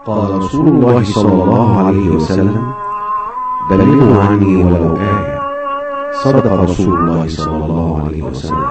قال رسول الله صلى الله عليه وسلم: بلغوا عني ولو آية. صدق رسول الله صلى الله عليه وسلم.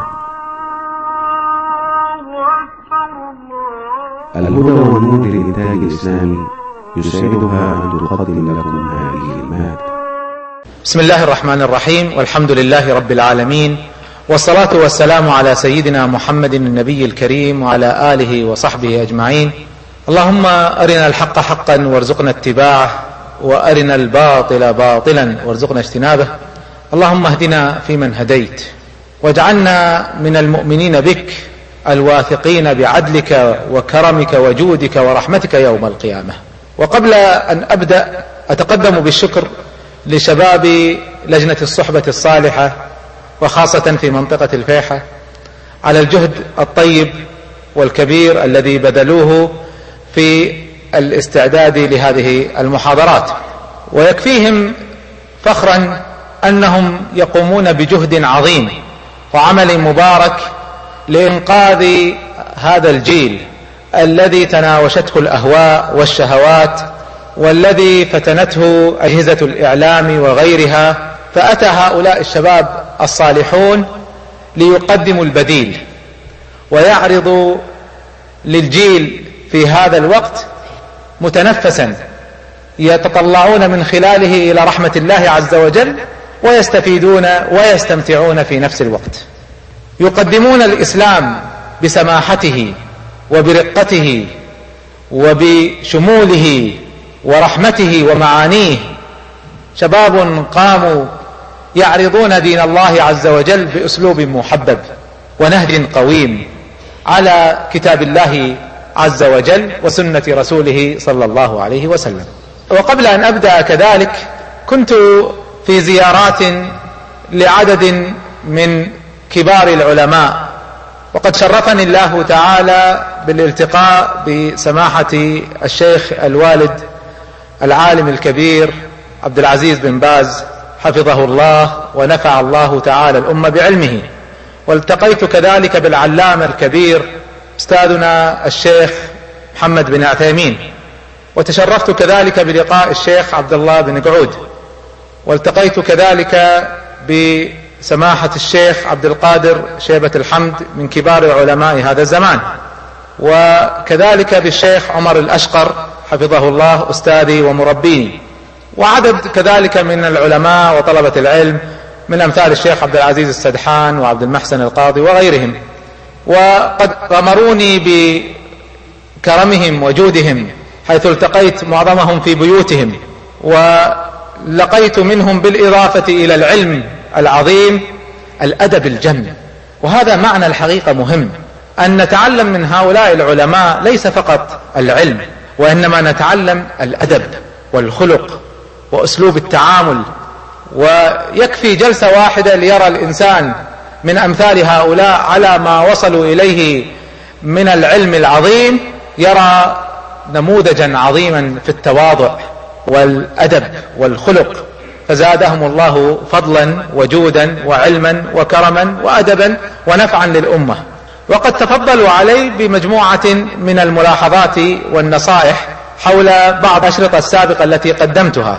الهدى والنور للإنتاج الإسلامي يسعدها أن تقدم لكم هذه المادة. بسم الله الرحمن الرحيم، والحمد لله رب العالمين، والصلاة والسلام على سيدنا محمد النبي الكريم وعلى آله وصحبه أجمعين. اللهم أرنا الحق حقا وارزقنا اتباعه، وأرنا الباطل باطلا وارزقنا اجتنابه. اللهم اهدنا فيمن هديت، واجعلنا من المؤمنين بك الواثقين بعدلك وكرمك وجودك ورحمتك يوم القيامة. وقبل أن أبدأ أتقدم بالشكر لشباب لجنة الصحبة الصالحة، وخاصة في منطقة الفيحة، على الجهد الطيب والكبير الذي بذلوه في الاستعداد لهذه المحاضرات. ويكفيهم فخرا أنهم يقومون بجهد عظيم وعمل مبارك لإنقاذ هذا الجيل الذي تناوشته الأهواء والشهوات، والذي فتنته أجهزة الإعلام وغيرها. فأتى هؤلاء الشباب الصالحون ليقدموا البديل ويعرضوا للجيل في هذا الوقت متنفسا يتطلعون من خلاله إلى رحمة الله عز وجل، ويستفيدون ويستمتعون في نفس الوقت. يقدمون الإسلام بسماحته وبرقته وبشموله ورحمته ومعانيه. شباب قاموا يعرضون دين الله عز وجل بأسلوب محبب ونهج قويم على كتاب الله عز وجل وسنة رسوله صلى الله عليه وسلم. وقبل أن أبدأ كذلك، كنت في زيارات لعدد من كبار العلماء، وقد شرفني الله تعالى بالالتقاء بسماحة الشيخ الوالد العالم الكبير عبد العزيز بن باز حفظه الله ونفع الله تعالى الأمة بعلمه. والتقيت كذلك بالعلامة الكبير أستاذنا الشيخ محمد بن عثيمين، وتشرفت كذلك بلقاء الشيخ عبد الله بن قعود، والتقيت كذلك بسماحة الشيخ عبد القادر شيبة الحمد من كبار علماء هذا الزمان، وكذلك بالشيخ عمر الأشقر حفظه الله أستاذي ومربيني، وعدد كذلك من العلماء وطلبة العلم من أمثال الشيخ عبد العزيز السدحان وعبد المحسن القاضي وغيرهم. وقد غمروني بكرمهم وجودهم، حيث التقيت معظمهم في بيوتهم، ولقيت منهم بالإضافة إلى العلم العظيم الأدب الجم. وهذا معنى الحقيقة مهم، أن نتعلم من هؤلاء العلماء ليس فقط العلم، وإنما نتعلم الأدب والخلق وأسلوب التعامل. ويكفي جلسة واحدة ليرى الإنسان من أمثال هؤلاء على ما وصلوا إليه من العلم العظيم، يرى نموذجا عظيما في التواضع والأدب والخلق، فزادهم الله فضلا وجودا وعلما وكرما وأدبا ونفعا للأمة. وقد تفضلوا علي بمجموعة من الملاحظات والنصائح حول بعض الأشرطة السابقة التي قدمتها.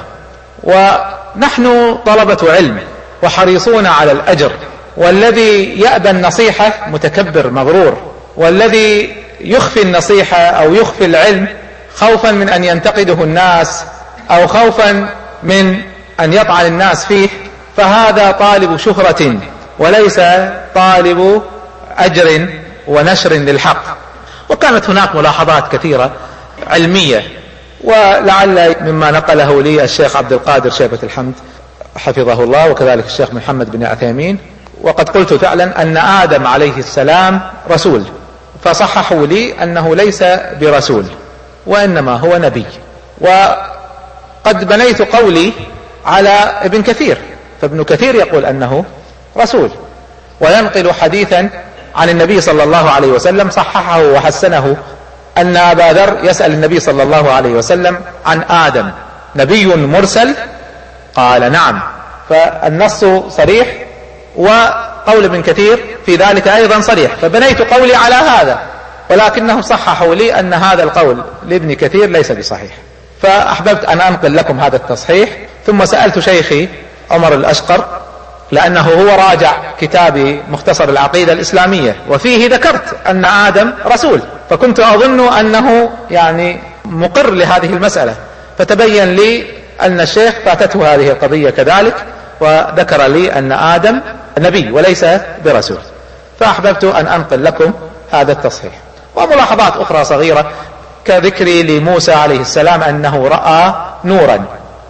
ونحن طلبة علم وحريصون على الأجر، والذي يأبى النصيحة متكبر مغرور، والذي يخفي النصيحة أو يخفي العلم خوفا من أن ينتقده الناس أو خوفا من أن يطعن الناس فيه، فهذا طالب شهرة وليس طالب أجر ونشر للحق. وكانت هناك ملاحظات كثيرة علمية، ولعل مما نقله لي الشيخ عبد القادر شيبة الحمد حفظه الله، وكذلك الشيخ محمد بن عثيمين. وقد قلت فعلا أن آدم عليه السلام رسول، فصححوا لي أنه ليس برسول وإنما هو نبي. وقد بنيت قولي على ابن كثير، فابن كثير يقول أنه رسول، وينقل حديثا عن النبي صلى الله عليه وسلم صححه وحسنه، أن أبا ذر يسأل النبي صلى الله عليه وسلم عن آدم: نبي مرسل؟ قال نعم. فالنص صريح، وقول ابن كثير في ذلك أيضا صريح، فبنيت قولي على هذا، ولكنهم صححوا لي أن هذا القول لابن كثير ليس بصحيح، فأحببت أن أنقل لكم هذا التصحيح. ثم سألت شيخي عمر الأشقر، لأنه هو راجع كتابي مختصر العقيدة الإسلامية، وفيه ذكرت أن آدم رسول، فكنت أظن أنه يعني مقر لهذه المسألة، فتبين لي أن الشيخ فاتته هذه القضية كذلك، وذكر لي أن آدم نبي وليس برسول، فأحببت أن أنقل لكم هذا التصحيح. وملاحظات أخرى صغيرة كذكري لموسى عليه السلام أنه رأى نورا،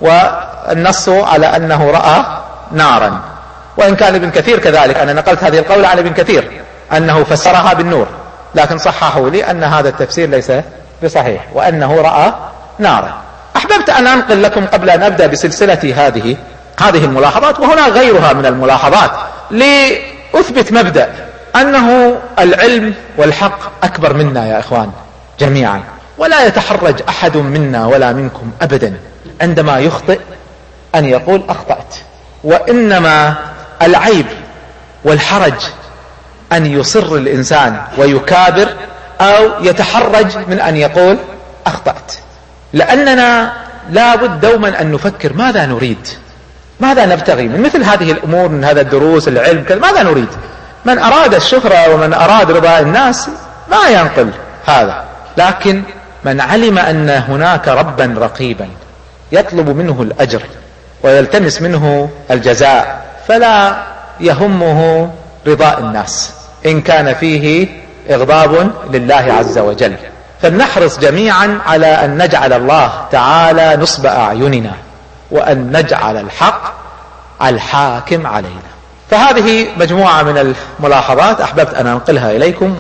والنص على أنه رأى نارا، وإن كان ابن كثير كذلك، أنا نقلت هذه القول عن ابن كثير أنه فسرها بالنور، لكن صححوا لي أن هذا التفسير ليس بصحيح وأنه رأى نارا. أحببت أن أنقل لكم قبل أن أبدأ بسلسلة هذه الملاحظات، وهنا غيرها من الملاحظات، لأثبت مبدأ أنه العلم والحق أكبر منا يا إخوان جميعا، ولا يتحرج أحد منا ولا منكم أبدا عندما يخطئ أن يقول أخطأت، وإنما العيب والحرج أن يصر الإنسان ويكابر أو يتحرج من أن يقول أخطأت، لأننا لابد دوما أن نفكر ماذا نريد، ماذا نبتغي من مثل هذه الأمور، من هذا الدروس العلم، ماذا نريد. من أراد الشهرة ومن أراد رضا الناس ما ينقل هذا، لكن من علم أن هناك ربا رقيبا يطلب منه الأجر ويلتمس منه الجزاء، فلا يهمه رضاء الناس إن كان فيه إغضاب لله عز وجل. فلنحرص جميعا على أن نجعل الله تعالى نصب أعيننا، وأن نجعل الحق الحاكم علينا. فهذه مجموعة من الملاحظات أحببت أن أنقلها إليكم،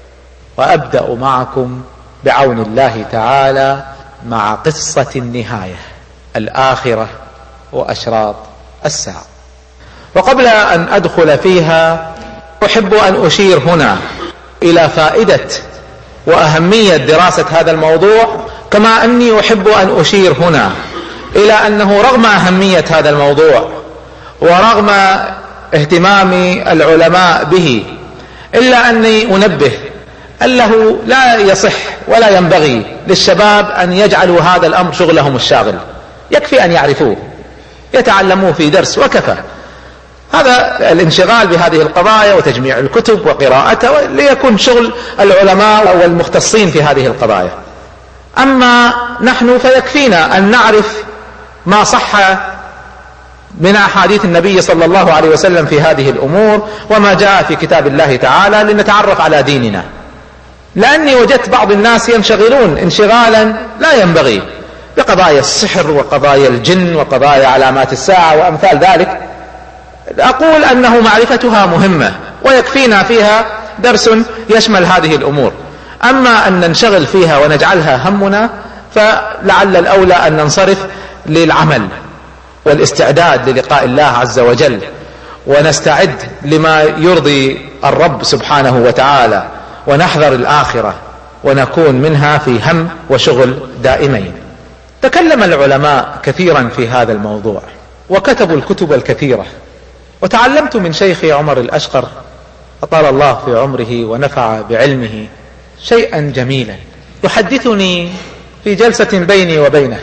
وأبدأ معكم بعون الله تعالى مع قصة النهاية الآخرة وأشراط الساعة. وقبل أن أدخل فيها أحب أن أشير هنا إلى فائدة وأهمية دراسة هذا الموضوع، كما أني أحب أن أشير هنا إلى أنه رغم أهمية هذا الموضوع ورغم اهتمام العلماء به، إلا أني أنبه أنه لا يصح ولا ينبغي للشباب أن يجعلوا هذا الأمر شغلهم الشاغل، يكفي أن يعرفوه يتعلموه في درس وكفى. هذا الانشغال بهذه القضايا وتجميع الكتب وقراءتها ليكون شغل العلماء والمختصين في هذه القضايا. أما نحن فيكفينا أن نعرف ما صح من أحاديث النبي صلى الله عليه وسلم في هذه الأمور وما جاء في كتاب الله تعالى لنتعرف على ديننا، لأني وجدت بعض الناس ينشغلون انشغالا لا ينبغي بقضايا السحر وقضايا الجن وقضايا علامات الساعة وأمثال ذلك. أقول أنه معرفتها مهمة ويكفينا فيها درس يشمل هذه الأمور، أما أن ننشغل فيها ونجعلها همنا فلعل الأولى أن ننصرف للعمل والاستعداد للقاء الله عز وجل، ونستعد لما يرضي الرب سبحانه وتعالى، ونحذر الآخرة ونكون منها في هم وشغل دائمين. تكلم العلماء كثيرا في هذا الموضوع وكتبوا الكتب الكثيرة، وتعلمت من شيخي عمر الأشقر أطال الله في عمره ونفع بعلمه شيئا جميلا يحدثني في جلسة بيني وبينه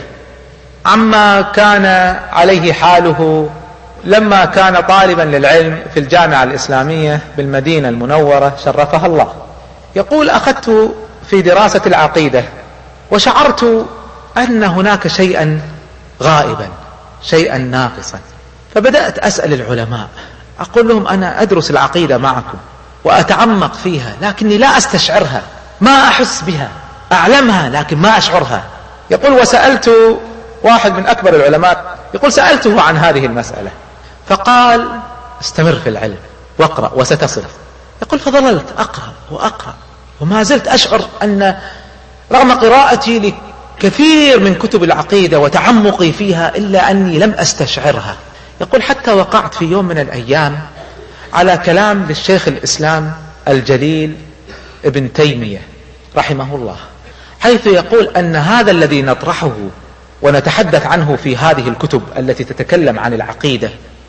عما كان عليه حاله لما كان طالبا للعلم في الجامعة الإسلامية بالمدينة المنورة شرفها الله. يقول: أخذت في دراسة العقيدة وشعرت أن هناك شيئا غائبا، شيئا ناقصا، فبدأت أسأل العلماء، أقول لهم: أنا أدرس العقيدة معكم وأتعمق فيها لكني لا أستشعرها، ما أحس بها، أعلمها لكن ما أشعرها. يقول: وسألت واحد من أكبر العلماء، يقول: سألته عن هذه المسألة فقال: استمر في العلم واقرأ وستصل. يقول: فظللت أقرأ وأقرأ وما زلت أشعر أن رغم قراءتي لكثير من كتب العقيدة وتعمقي فيها إلا أني لم أستشعرها. يقول: حتى وقعت في يوم من الأيام على كلام للشيخ الإسلام الجليل ابن تيمية رحمه الله، حيث يقول أن هذا الذي نطرحه ونتحدث عنه في هذه الكتب التي تتكلم عن العقيدة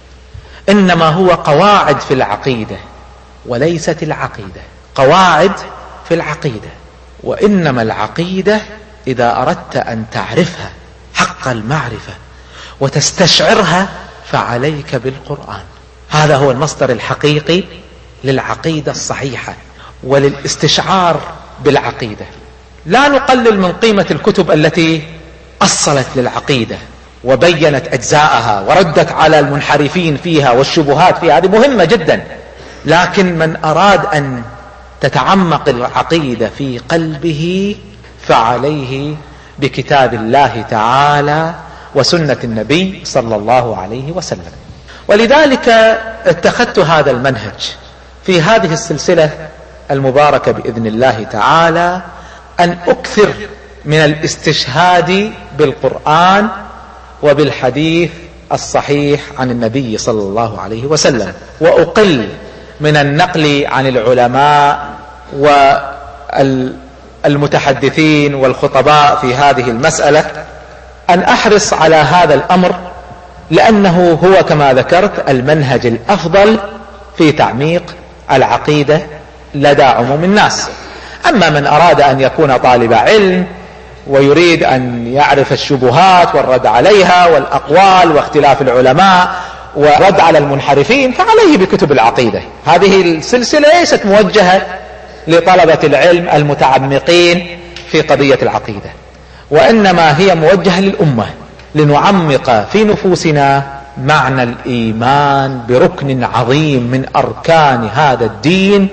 إنما هو قواعد في العقيدة وليست العقيدة، قواعد في العقيدة. وإنما العقيدة إذا أردت أن تعرفها حق المعرفة وتستشعرها فعليك بالقرآن. هذا هو المصدر الحقيقي للعقيدة الصحيحة وللاستشعار بالعقيدة. لا نقلل من قيمة الكتب التي أصلت للعقيدة وبينت أجزاءها وردت على المنحرفين فيها والشبهات فيها، هذه مهمة جدا، لكن من أراد أن تتعمق العقيدة في قلبه فعليه بكتاب الله تعالى وسنة النبي صلى الله عليه وسلم. ولذلك اتخذت هذا المنهج في هذه السلسلة المباركة بإذن الله تعالى، أن أكثر من الاستشهاد بالقرآن وبالحديث الصحيح عن النبي صلى الله عليه وسلم، وأقل من النقل عن العلماء والمتحدثين والخطباء في هذه المسألة، أن أحرص على هذا الأمر، لأنه هو كما ذكرت المنهج الأفضل في تعميق العقيدة لدى عموم الناس. أما من أراد أن يكون طالب علم ويريد أن يعرف الشبهات والرد عليها والأقوال واختلاف العلماء ورد على المنحرفين فعليه بكتب العقيدة. هذه السلسلة ليست موجهة لطلبة العلم المتعمقين في قضية العقيدة، وإنما هي موجهة للأمة لنعمق في نفوسنا معنى الإيمان بركن عظيم من أركان هذا الدين،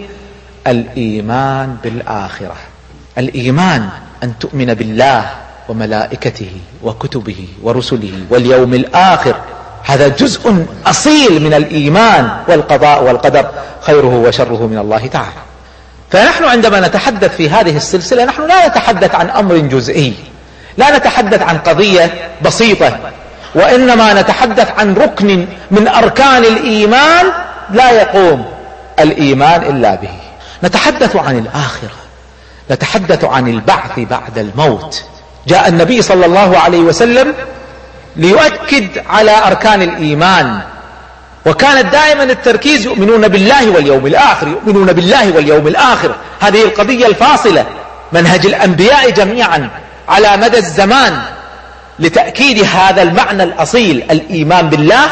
الإيمان بالآخرة. الإيمان أن تؤمن بالله وملائكته وكتبه ورسله واليوم الآخر، هذا جزء أصيل من الإيمان، والقضاء والقدر خيره وشره من الله تعالى. فنحن عندما نتحدث في هذه السلسلة نحن لا نتحدث عن أمر جزئي، لا نتحدث عن قضية بسيطة، وإنما نتحدث عن ركن من أركان الإيمان لا يقوم الإيمان إلا به. نتحدث عن الآخرة، نتحدث عن البعث بعد الموت. جاء النبي صلى الله عليه وسلم ليؤكد على أركان الإيمان، وكانت دائما التركيز يؤمنون بالله واليوم الآخر، يؤمنون بالله واليوم الآخر. هذه القضية الفاصلة، منهج الأنبياء جميعا على مدى الزمان لتأكيد هذا المعنى الأصيل، الإيمان بالله.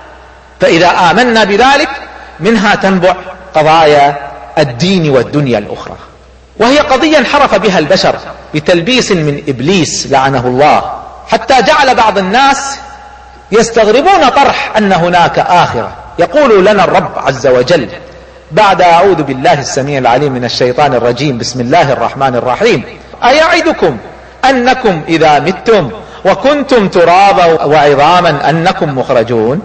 فإذا آمنا بذلك منها تنبع قضايا الدين والدنيا الأخرى، وهي قضية انحرف بها البشر بتلبيس من إبليس لعنه الله، حتى جعل بعض الناس يستغربون طرح أن هناك آخرة. يقول لنا الرب عز وجل بعد أعوذ بالله السميع العليم من الشيطان الرجيم بسم الله الرحمن الرحيم: أيعدكم أنكم إذا متم وكنتم ترابا وعظاما أنكم مخرجون؟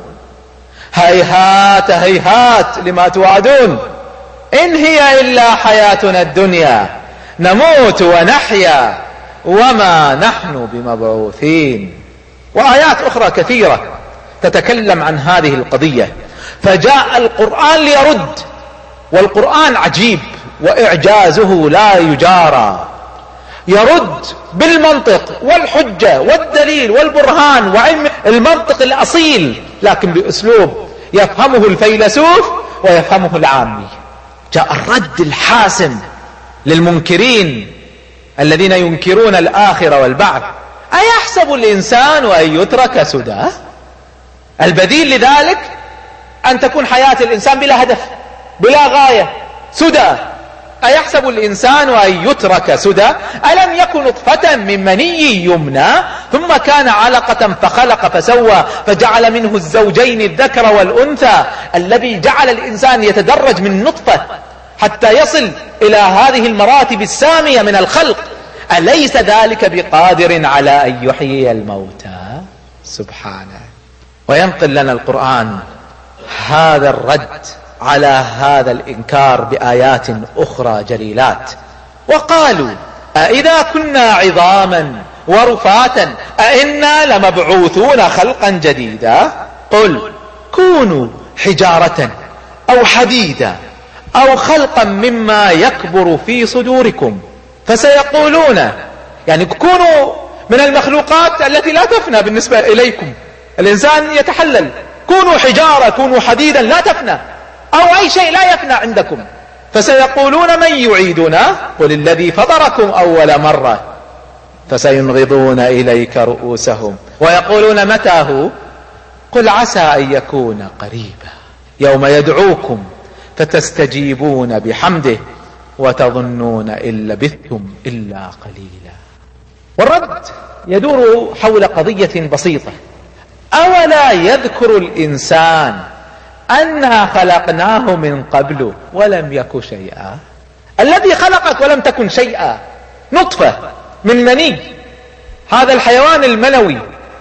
هيهات هيهات لما توعدون، إن هي إلا حياتنا الدنيا نموت ونحيا وما نحن بمبعوثين. وآيات أخرى كثيرة تتكلم عن هذه القضية. فجاء القرآن ليرد، والقرآن عجيب وإعجازه لا يجارى، يرد بالمنطق والحجة والدليل والبرهان وعلم المنطق الأصيل، لكن بأسلوب يفهمه الفيلسوف ويفهمه العامي. جاء الرد الحاسم للمنكرين الذين ينكرون الآخرة والبعث: أيحسب الإنسان أن يترك سدى؟ البديل لذلك أن تكون حياة الإنسان بلا هدف بلا غاية، سدى. أيحسب الإنسان أن يترك سدى؟ ألم يكن نطفة من مني يمنى ثم كان علقة فخلق فسوى فجعل منه الزوجين الذكر والأنثى، الذي جعل الإنسان يتدرج من نطفة حتى يصل إلى هذه المراتب السامية من الخلق. أليس ذلك بقادر على أن يحيي الموتى؟ سبحانه. وينقل لنا القرآن هذا الرد على هذا الإنكار بآيات أخرى جليلات. وقالوا: أإذا كنا عظاما ورفاتا أإنا لمبعوثون خلقا جديدا؟ قل كونوا حجارة أو حديدا أو خلقا مما يكبر في صدوركم فسيقولون، يعني كونوا من المخلوقات التي لا تفنى بالنسبة إليكم. الإنسان يتحلل، كونوا حجارة، كونوا حديدا لا تفنى، أو أي شيء لا يفنى عندكم. فسيقولون من يعيدنا قل الذي فطركم أول مرة فسينغضون إليك رؤوسهم ويقولون متى هو قل عسى أن يكون قريبا يوم يدعوكم فتستجيبون بحمده وتظنون إن لبثتم إلا قليلا. والرد يدور حول قضية بسيطة: أولا يذكر الإنسان أنا خلقناه من قبل ولم يك شيئا؟ الذي خلقك ولم تكن شيئا، نطفة من مني، هذا الحيوان المنوي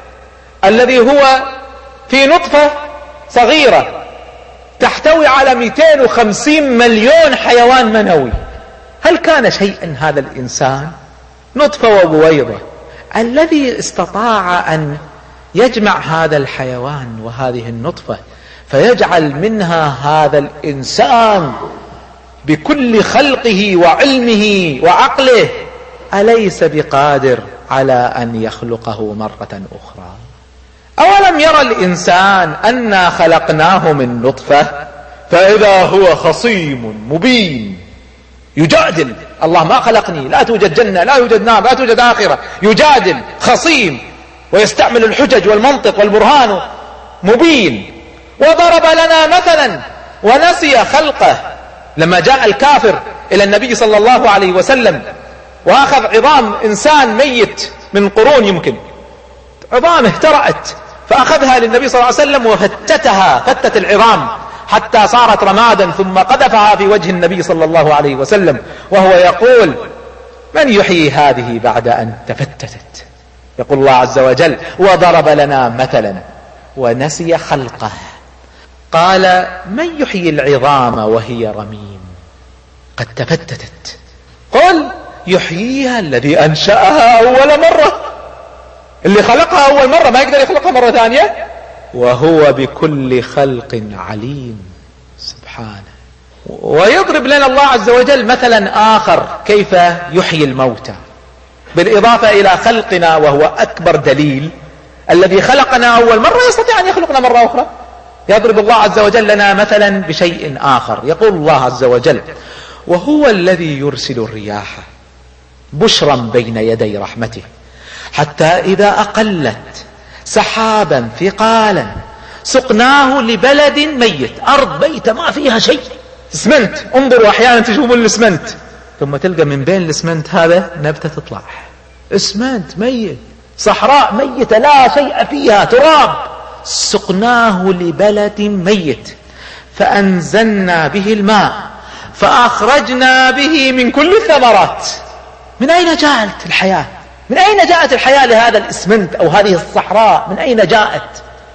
الذي هو في نطفة صغيرة تحتوي على 250 مليون حيوان منوي. هل كان شيئا هذا الإنسان؟ نطفة وبويضة. الذي استطاع أن يجمع هذا الحيوان وهذه النطفة فيجعل منها هذا الإنسان بكل خلقه وعلمه وعقله، أليس بقادر على أن يخلقه مرة أخرى؟ أولم يرى الإنسان أنا خلقناه من نطفة فإذا هو خصيم مبين يجادل الله: ما خلقني، لا توجد جنة، لا يوجد نار، لا توجد آخرة. يجادل خصيم ويستعمل الحجج والمنطق والبرهان مبين. وضرب لنا مثلا ونسي خلقه. لما جاء الكافر إلى النبي صلى الله عليه وسلم وأخذ عظام إنسان ميت من قرون، يمكن عظامه اهترأت، فأخذها للنبي صلى الله عليه وسلم وفتتها، فتت العظام حتى صارت رمادا، ثم قذفها في وجه النبي صلى الله عليه وسلم وهو يقول: من يحيي هذه بعد أن تفتتت؟ يقول الله عز وجل: وضرب لنا مثلا ونسي خلقه. قال: من يحيي العظام وهي رميم قد تفتتت؟ قل يحييها الذي أنشأها أول مرة. اللي خلقها أول مرة ما يقدر يخلقها مرة ثانية، وهو بكل خلق عليم سبحانه. ويضرب لنا الله عز وجل مثلا آخر كيف يحيي الموتى، بالإضافة إلى خلقنا، وهو أكبر دليل. الذي خلقنا أول مرة يستطيع أن يخلقنا مرة أخرى. يضرب الله عز وجل لنا مثلا بشيء آخر. يقول الله عز وجل: وهو الذي يرسل الرياح بشرا بين يدي رحمته حتى إذا أقلت سحابا ثقالا سقناه لبلد ميت. أرض ميتة ما فيها شيء، اسمنت. انظروا أحيانا تشوفون الاسمنت ثم تلقى من بين الاسمنت هذا نبتة تطلع، اسمنت ميت، صحراء ميتة لا شيء فيها، تراب. سقناه لبلد ميت فأنزلنا به الماء فأخرجنا به من كل الثمرات. من أين جاءت الحياة؟ من أين جاءت الحياة لهذا الإسمنت أو هذه الصحراء؟ من أين جاءت؟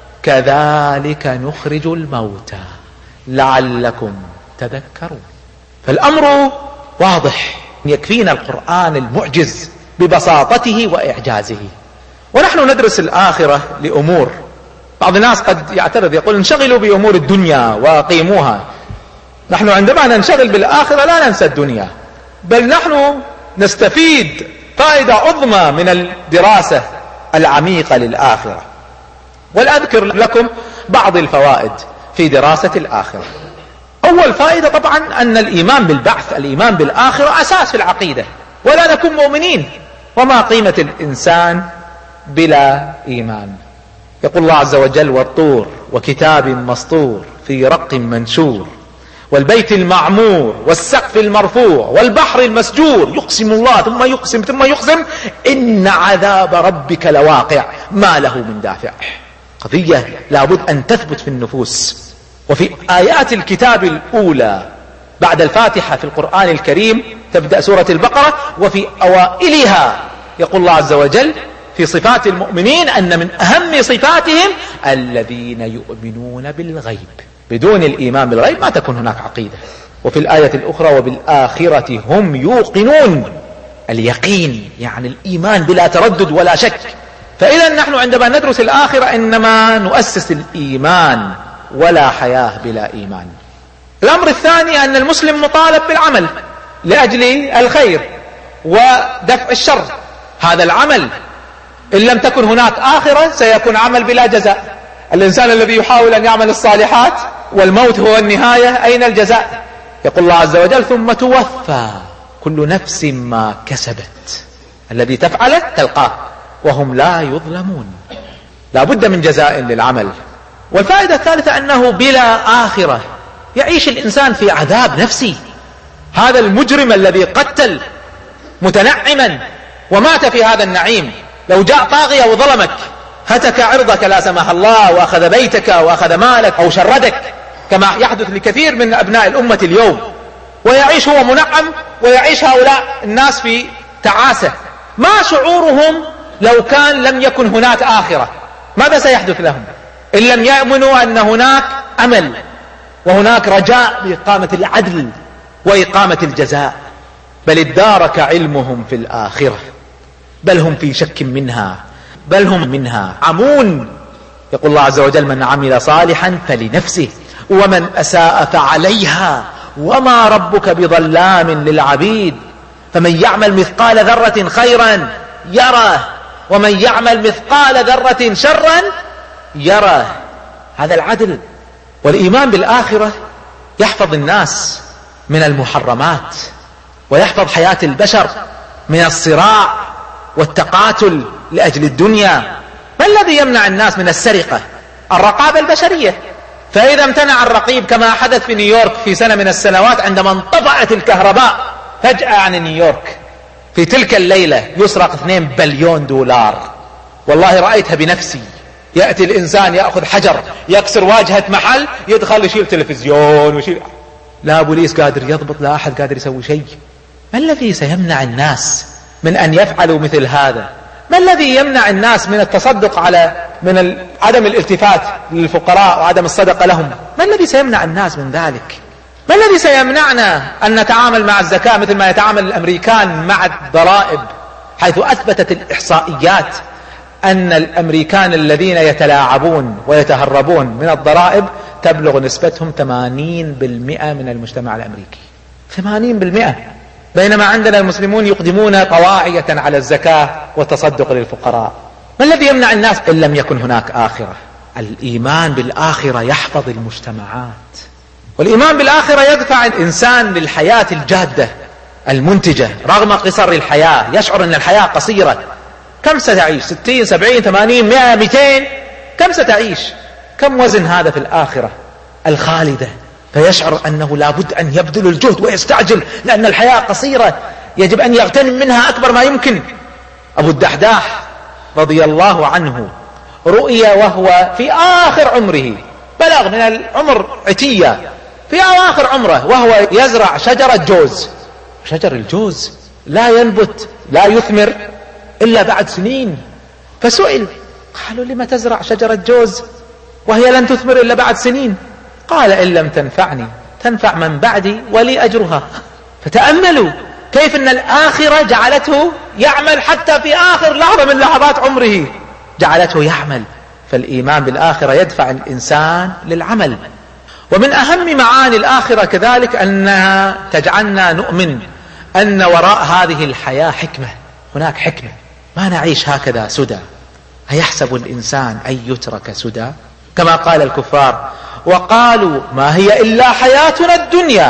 كذلك نخرج الموتى لعلكم تذكرون. فالأمر واضح، يكفينا القرآن المعجز ببساطته وإعجازه. ونحن ندرس الآخرة لأمور. بعض الناس قد يعترض يقول: انشغلوا بأمور الدنيا وقيموها. نحن عندما ننشغل بالآخرة لا ننسى الدنيا، بل نحن نستفيد فائدة عظمى من الدراسة العميقة للآخرة. والأذكر لكم بعض الفوائد في دراسة الآخرة. أول فائدة طبعا أن الإيمان بالبعث، الإيمان بالآخرة أساس في العقيدة، ولا نكون مؤمنين. وما قيمة الإنسان بلا إيمان؟ يقول الله عز وجل: والطور وكتاب مسطور في رق منشور والبيت المعمور والسقف المرفوع والبحر المسجور. يقسم الله ثم يقسم ثم يقسم: إن عذاب ربك لواقع ما له من دافع. قضية لابد أن تثبت في النفوس. وفي آيات الكتاب الأولى بعد الفاتحة في القرآن الكريم تبدأ سورة البقرة، وفي أوائلها يقول الله عز وجل في صفات المؤمنين أن من أهم صفاتهم الذين يؤمنون بالغيب. بدون الإيمان بالغيب ما تكون هناك عقيدة. وفي الآية الأخرى: وبالآخرة هم يوقنون. اليقين يعني الإيمان بلا تردد ولا شك. فإذا نحن عندما ندرس الآخرة إنما نؤسس الإيمان، ولا حياة بلا إيمان. الأمر الثاني أن المسلم مطالب بالعمل لأجل الخير ودفع الشر. هذا العمل إن لم تكن هناك آخرة سيكون عمل بلا جزاء. الإنسان الذي يحاول أن يعمل الصالحات والموت هو النهاية، أين الجزاء؟ يقول الله عز وجل ثم توفى كل نفس ما كسبت. الذي تفعله تلقاه وهم لا يظلمون. لا بد من جزاء للعمل. والفائدة الثالثة أنه بلا آخرة يعيش الإنسان في عذاب نفسي. هذا المجرم الذي قتل متنعما ومات في هذا النعيم، لو جاء طاغية وظلمك هتك عرضك لا سمح الله وأخذ بيتك وأخذ مالك أو شردك كما يحدث لكثير من أبناء الأمة اليوم، ويعيش هو منعم ويعيش هؤلاء الناس في تعاسة، ما شعورهم لو كان لم يكن هناك آخرة؟ ماذا سيحدث لهم إن لم يؤمنوا أن هناك أمل وهناك رجاء بإقامة العدل وإقامة الجزاء؟ بل ادارك علمهم في الآخرة، بل هم في شك منها، بل هم منها عمون. يقول الله عز وجل من عمل صالحا فلنفسه ومن أساء فعليها وما ربك بظلام للعبيد. فمن يعمل مثقال ذرة خيرا يره ومن يعمل مثقال ذرة شرا يره. هذا العدل. والإيمان بالآخرة يحفظ الناس من المحرمات ويحفظ حياة البشر من الصراع والتقاتل لأجل الدنيا. ما الذي يمنع الناس من السرقة؟ الرقابة البشرية. فإذا امتنع الرقيب كما حدث في نيويورك في سنة من السنوات عندما انطفأت الكهرباء فجأة عن نيويورك، في تلك الليلة يسرق 2 بليون دولار. والله رأيتها بنفسي. يأتي الإنسان يأخذ حجر يكسر واجهة محل، يدخل يشيل تلفزيون ويشيل، لا بوليس قادر يضبط، لا أحد قادر يسوي شيء. ما الذي سيمنع الناس من أن يفعلوا مثل هذا؟ ما الذي يمنع الناس من التصدق من عدم الالتفات للفقراء وعدم الصدقة لهم؟ ما الذي سيمنع الناس من ذلك؟ ما الذي سيمنعنا أن نتعامل مع الزكاة مثل ما يتعامل الأمريكان مع الضرائب، حيث أثبتت الإحصائيات أن الأمريكان الذين يتلاعبون ويتهربون من الضرائب تبلغ نسبتهم 80% من المجتمع الأمريكي. 80%. بينما عندنا المسلمون يقدمون قواعية على الزكاة والتصدق للفقراء. ما الذي يمنع الناس إن لم يكن هناك آخرة؟ الإيمان بالآخرة يحفظ المجتمعات. والإيمان بالآخرة يدفع الإنسان للحياة الجادة المنتجة رغم قصر الحياة. يشعر أن الحياة قصيرة. كم ستعيش؟ 60 70 80 100 200؟ كم ستعيش؟ كم وزن هذا في الآخرة الخالدة؟ فيشعر أنه لابد أن يبذل الجهد ويستعجل لأن الحياة قصيرة، يجب أن يغتنم منها أكبر ما يمكن. أبو الدحداح رضي الله عنه رؤي وهو في آخر عمره، بلغ من العمر عتية، في آخر عمره وهو يزرع شجرة جوز. شجر الجوز لا ينبت لا يثمر إلا بعد سنين. فسئل، قالوا لما تزرع شجرة جوز وهي لن تثمر إلا بعد سنين؟ قال إن لم تنفعني تنفع من بعدي ولي أجرها. فتأملوا كيف أن الآخرة جعلته يعمل حتى في آخر لحظة من لحظات عمره، جعلته يعمل. فالإيمان بالآخرة يدفع الإنسان للعمل. ومن أهم معاني الآخرة كذلك أنها تجعلنا نؤمن أن وراء هذه الحياة حكمة. هناك حكمة، ما نعيش هكذا سدى. أيحسب الإنسان أن يترك سدى؟ كما قال الكفار وقالوا ما هي إلا حياتنا الدنيا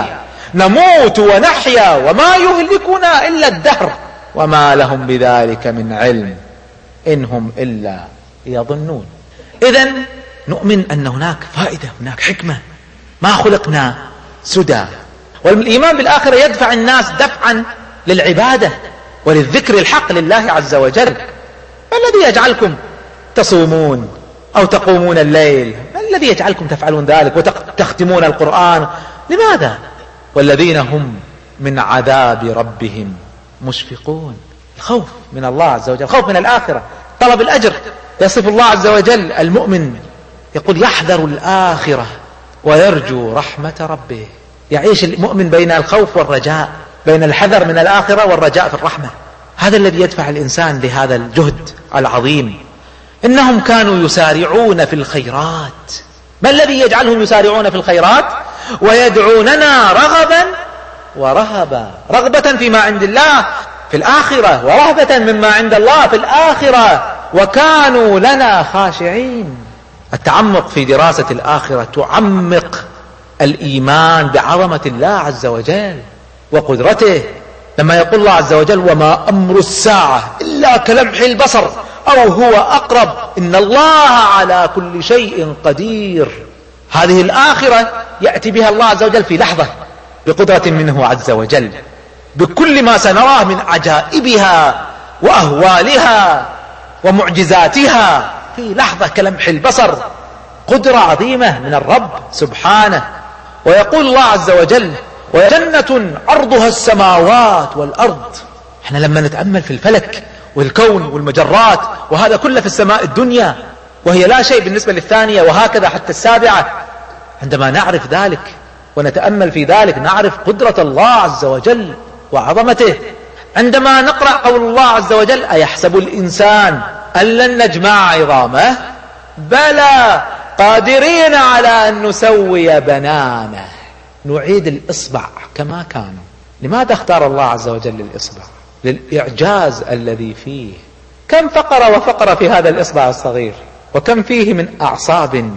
نموت ونحيا وما يهلكنا إلا الدهر وما لهم بذلك من علم إن هم إلا يظنون. إذن نؤمن أن هناك فائدة، هناك حكمة، ما خلقنا سدى. والإيمان بالآخرة يدفع الناس دفعا للعبادة وللذكر الحق لله عز وجل. ما الذي يجعلكم تصومون أو تقومون الليل؟ ما الذي يجعلكم تفعلون ذلك وتختمون القرآن؟ لماذا؟ والذين هم من عذاب ربهم مشفقون. الخوف من الله عز وجل، خوف من الآخرة، طلب الأجر. يصف الله عز وجل المؤمن يقول يحذر الآخرة ويرجو رحمة ربه. يعيش المؤمن بين الخوف والرجاء، بين الحذر من الآخرة والرجاء في الرحمة. هذا الذي يدفع الإنسان لهذا الجهد العظيم. إنهم كانوا يسارعون في الخيرات. ما الذي يجعلهم يسارعون في الخيرات؟ ويدعوننا رغبا ورهبا. رغبة فيما عند الله في الآخرة ورهبة مما عند الله في الآخرة. وكانوا لنا خاشعين. التعمق في دراسة الآخرة تعمق الإيمان بعظمة الله عز وجل وقدرته. لما يقول الله عز وجل وما أمر الساعة إلا كلمح البصر أو هو أقرب إن الله على كل شيء قدير، هذه الآخرة يأتي بها الله عز وجل في لحظة بقدرة منه عز وجل، بكل ما سنراه من عجائبها وأهوالها ومعجزاتها في لحظة كلمح البصر، قدرة عظيمة من الرب سبحانه. ويقول الله عز وجل وجنة عرضها السماوات والأرض. احنا لما نتأمل في الفلك والكون والمجرات وهذا كله في السماء الدنيا وهي لا شيء بالنسبة للثانية وهكذا حتى السابعة، عندما نعرف ذلك ونتأمل في ذلك نعرف قدرة الله عز وجل وعظمته. عندما نقرأ قول الله عز وجل أيحسب الإنسان أن لن نجمع عظامه بلى قادرين على أن نسوي بنانه، نعيد الإصبع كما كانوا. لماذا اختار الله عز وجل الإصبع؟ للإعجاز الذي فيه. كم فقرة وفقرة في هذا الإصبع الصغير، وكم فيه من أعصاب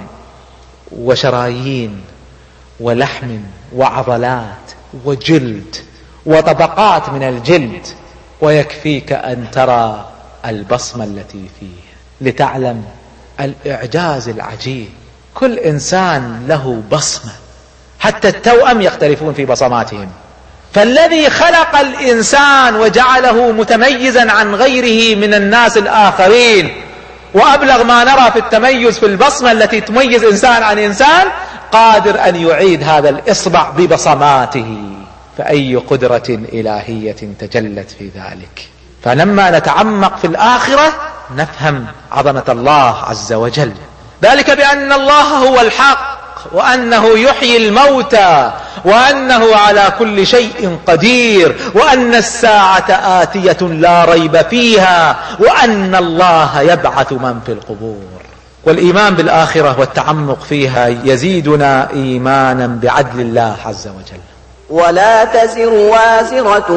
وشرايين ولحم وعضلات وجلد وطبقات من الجلد، ويكفيك أن ترى البصمة التي فيه لتعلم الإعجاز العجيب. كل إنسان له بصمة، حتى التوأم يختلفون في بصماتهم. فالذي خلق الإنسان وجعله متميزا عن غيره من الناس الآخرين، وأبلغ ما نرى في التميز في البصمة التي تميز إنسان عن إنسان، قادر أن يعيد هذا الإصبع ببصماته. فأي قدرة إلهية تجلت في ذلك. فلما نتعمق في الآخرة نفهم عظمة الله عز وجل، ذلك بأن الله هو الحق، وأنه يحيي الموتى، وأنه على كل شيء قدير، وأن الساعة آتية لا ريب فيها، وأن الله يبعث من في القبور. والإيمان بالآخرة والتعمق فيها يزيدنا إيمانا بعدل الله عز وجل. ولا تزر وازرة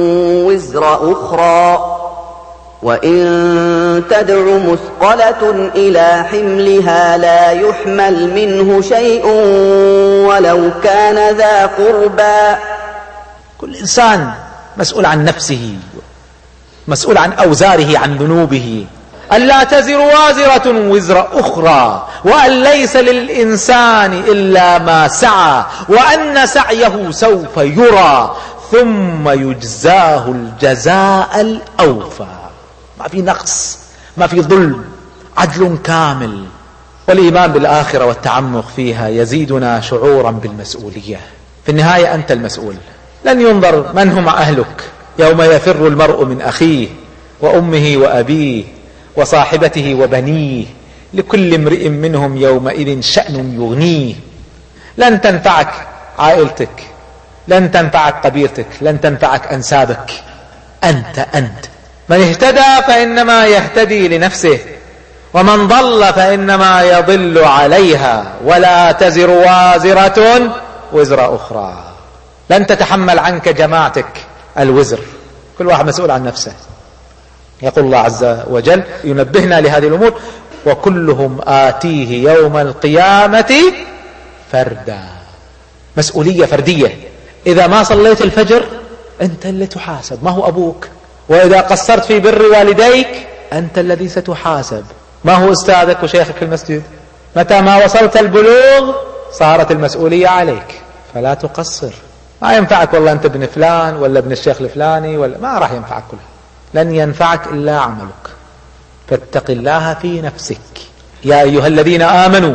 وزر أخرى، وإن تدع مثقلة إلى حملها لا يحمل منه شيء ولو كان ذا قربى. كل إنسان مسؤول عن نفسه، مسؤول عن أوزاره، عن ذنوبه. ألا تزر وازرة وزر أخرى، وأن ليس للإنسان إلا ما سعى، وأن سعيه سوف يرى ثم يجزاه الجزاء الأوفى. ما في نقص، ما في ظلم، عدل كامل. والإيمان بالآخرة والتعمق فيها يزيدنا شعورا بالمسؤولية. في النهاية أنت المسؤول، لن ينظر من هم أهلك يوم يفر المرء من أخيه وأمه وأبيه وصاحبته وبنيه، لكل امرئ منهم يومئذ شأن يغنيه. لن تنفعك عائلتك، لن تنفعك قبيلتك، لن تنفعك أنسابك. أنت من اهتدى فإنما يهتدي لنفسه، ومن ضل فإنما يضل عليها، ولا تزر وازرة وزر أخرى. لن تتحمل عنك جماعتك الوزر، كل واحد مسؤول عن نفسه. يقول الله عز وجل ينبهنا لهذه الأمور وكلهم آتيه يوم القيامة فردا. مسؤولية فردية. إذا ما صليت الفجر أنت اللي تحاسب، ما هو أبوك. وإذا قصرت في بر والديك أنت الذي ستحاسب، ما هو أستاذك وشيخك في المسجد. متى ما وصلت البلوغ صارت المسؤولية عليك، فلا تقصر. ما ينفعك والله أنت ابن فلان ولا ابن الشيخ الفلاني، ولا ما راح ينفعك كلها، لن ينفعك إلا عملك. فاتق الله في نفسك. يا أيها الذين آمنوا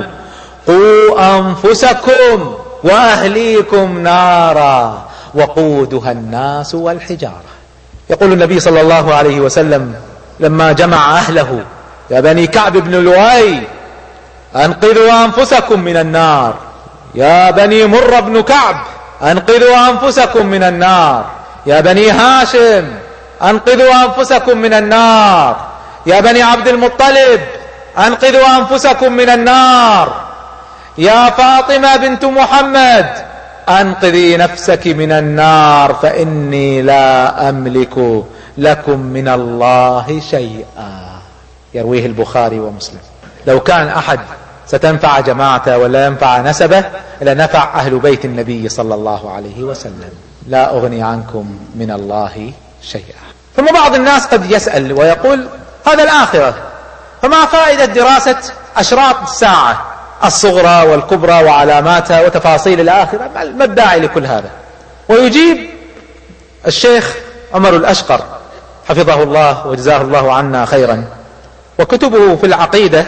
قوا أنفسكم وأهليكم نارا وقودها الناس والحجارة. يقول النبي صلى الله عليه وسلم لما جمع أهله: يا بني كعب بن لؤي أنقذوا أنفسكم من النار، يا بني مر بن كعب أنقذوا أنفسكم من النار، يا بني هاشم أنقذوا أنفسكم من النار، يا بني عبد المطلب أنقذوا أنفسكم من النار، يا فاطمة بنت محمد أنقذي نفسك من النار فإني لا أملك لكم من الله شيئا. يرويه البخاري ومسلم. لو كان أحد ستنفع جماعته ولا ينفع نسبه، إلا نفع أهل بيت النبي صلى الله عليه وسلم. لا أغني عنكم من الله شيئا. ثم بعض الناس قد يسأل ويقول هذا الآخرة، فما فائدة دراسة أشراط الساعة الصغرى والكبرى وعلاماتها وتفاصيل الآخرة؟ ما الداعي لكل هذا؟ ويجيب الشيخ عمر الأشقر حفظه الله وجزاه الله عنا خيرا، وكتبه في العقيدة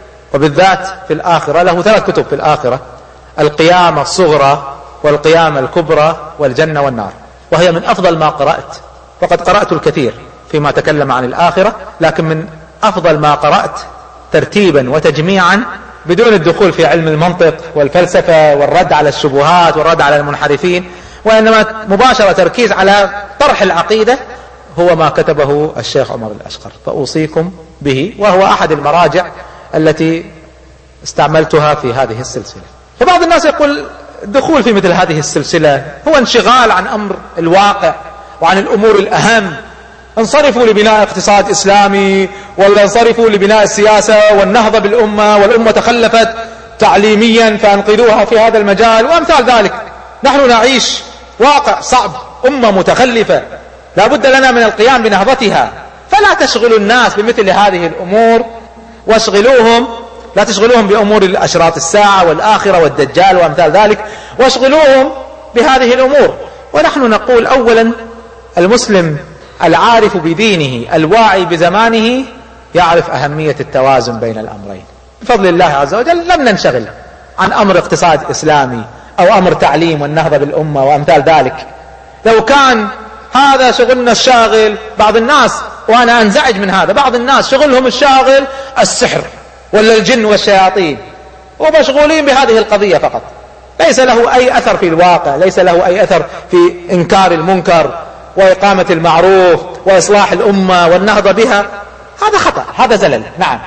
وبالذات في الآخرة، له 3 كتب في الآخرة: القيامة الصغرى والقيامة الكبرى والجنة والنار، وهي من أفضل ما قرأت، وقد قرأت الكثير فيما تكلم عن الآخرة، لكن من أفضل ما قرأت ترتيبا وتجميعا بدون الدخول في علم المنطق والفلسفة والرد على الشبهات والرد على المنحرفين، وإنما مباشرة تركيز على طرح العقيدة، هو ما كتبه الشيخ عمر الأشقر، فأوصيكم به، وهو أحد المراجع التي استعملتها في هذه السلسلة. فبعض الناس يقول الدخول في مثل هذه السلسلة هو انشغال عن أمر الواقع وعن الأمور الأهم. انصرفوا لبناء اقتصاد إسلامي، ولا انصرفوا لبناء السياسة والنهضة بالأمة، والأمة تخلفت تعليميا فأنقذوها في هذا المجال وأمثال ذلك. نحن نعيش واقع صعب، أمة متخلفة لا بد لنا من القيام بنهضتها، فلا تشغلوا الناس بمثل هذه الأمور، واشغلوهم، لا تشغلوهم بأمور الأشراط الساعة والآخرة والدجال وأمثال ذلك، واشغلوهم بهذه الأمور. ونحن نقول أولا المسلم العارف بدينه الواعي بزمانه يعرف أهمية التوازن بين الأمرين. بفضل الله عز وجل لم ننشغل عن أمر اقتصاد إسلامي أو أمر تعليم والنهضة بالأمة وأمثال ذلك. لو كان هذا شغلنا الشاغل، بعض الناس، وأنا أنزعج من هذا، بعض الناس شغلهم الشاغل السحر ولا الجن والشياطين، ومشغولين بهذه القضية فقط، ليس له أي أثر في الواقع، ليس له أي أثر في إنكار المنكر وإقامة المعروف وإصلاح الأمة والنهضة بها. هذا خطأ، هذا زلل، نعم.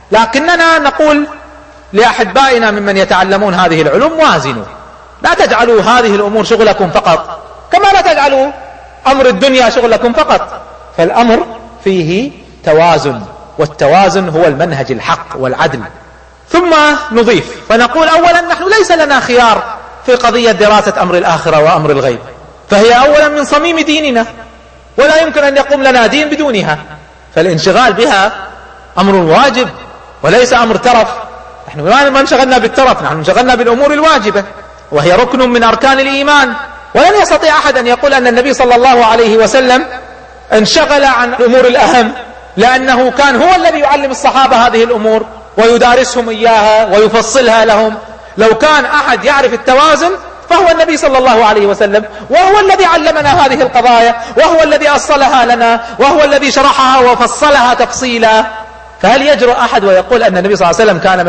لكننا نقول لأحبائنا ممن يتعلمون هذه العلوم وازنوا، لا تجعلوا هذه الأمور شغلكم فقط، كما لا تجعلوا أمر الدنيا شغلكم فقط، فالأمر فيه توازن، والتوازن هو المنهج الحق والعدل. ثم نضيف فنقول أولا نحن ليس لنا خيار في قضية دراسة أمر الآخرة وأمر الغيب، فهي أولا من صميم ديننا، ولا يمكن أن يقوم لنا دين بدونها، فالانشغال بها أمر واجب وليس أمر ترف. نحن ما انشغلنا بالترف، نحن انشغلنا بالأمور الواجبة، وهي ركن من أركان الإيمان. ولن يستطيع أحد أن يقول أن النبي صلى الله عليه وسلم انشغل عن الأمور الأهم، لأنه كان هو الذي يعلم الصحابة هذه الأمور ويدارسهم إياها ويفصلها لهم. لو كان أحد يعرف التوازن فهو النبي صلى الله عليه وسلم، وهو الذي علمنا هذه القضايا، وهو الذي أصلها لنا، وهو الذي شرحها وفصلها تفصيلا. فهل يجرؤ أحد ويقول أن النبي صلى الله عليه وسلم كان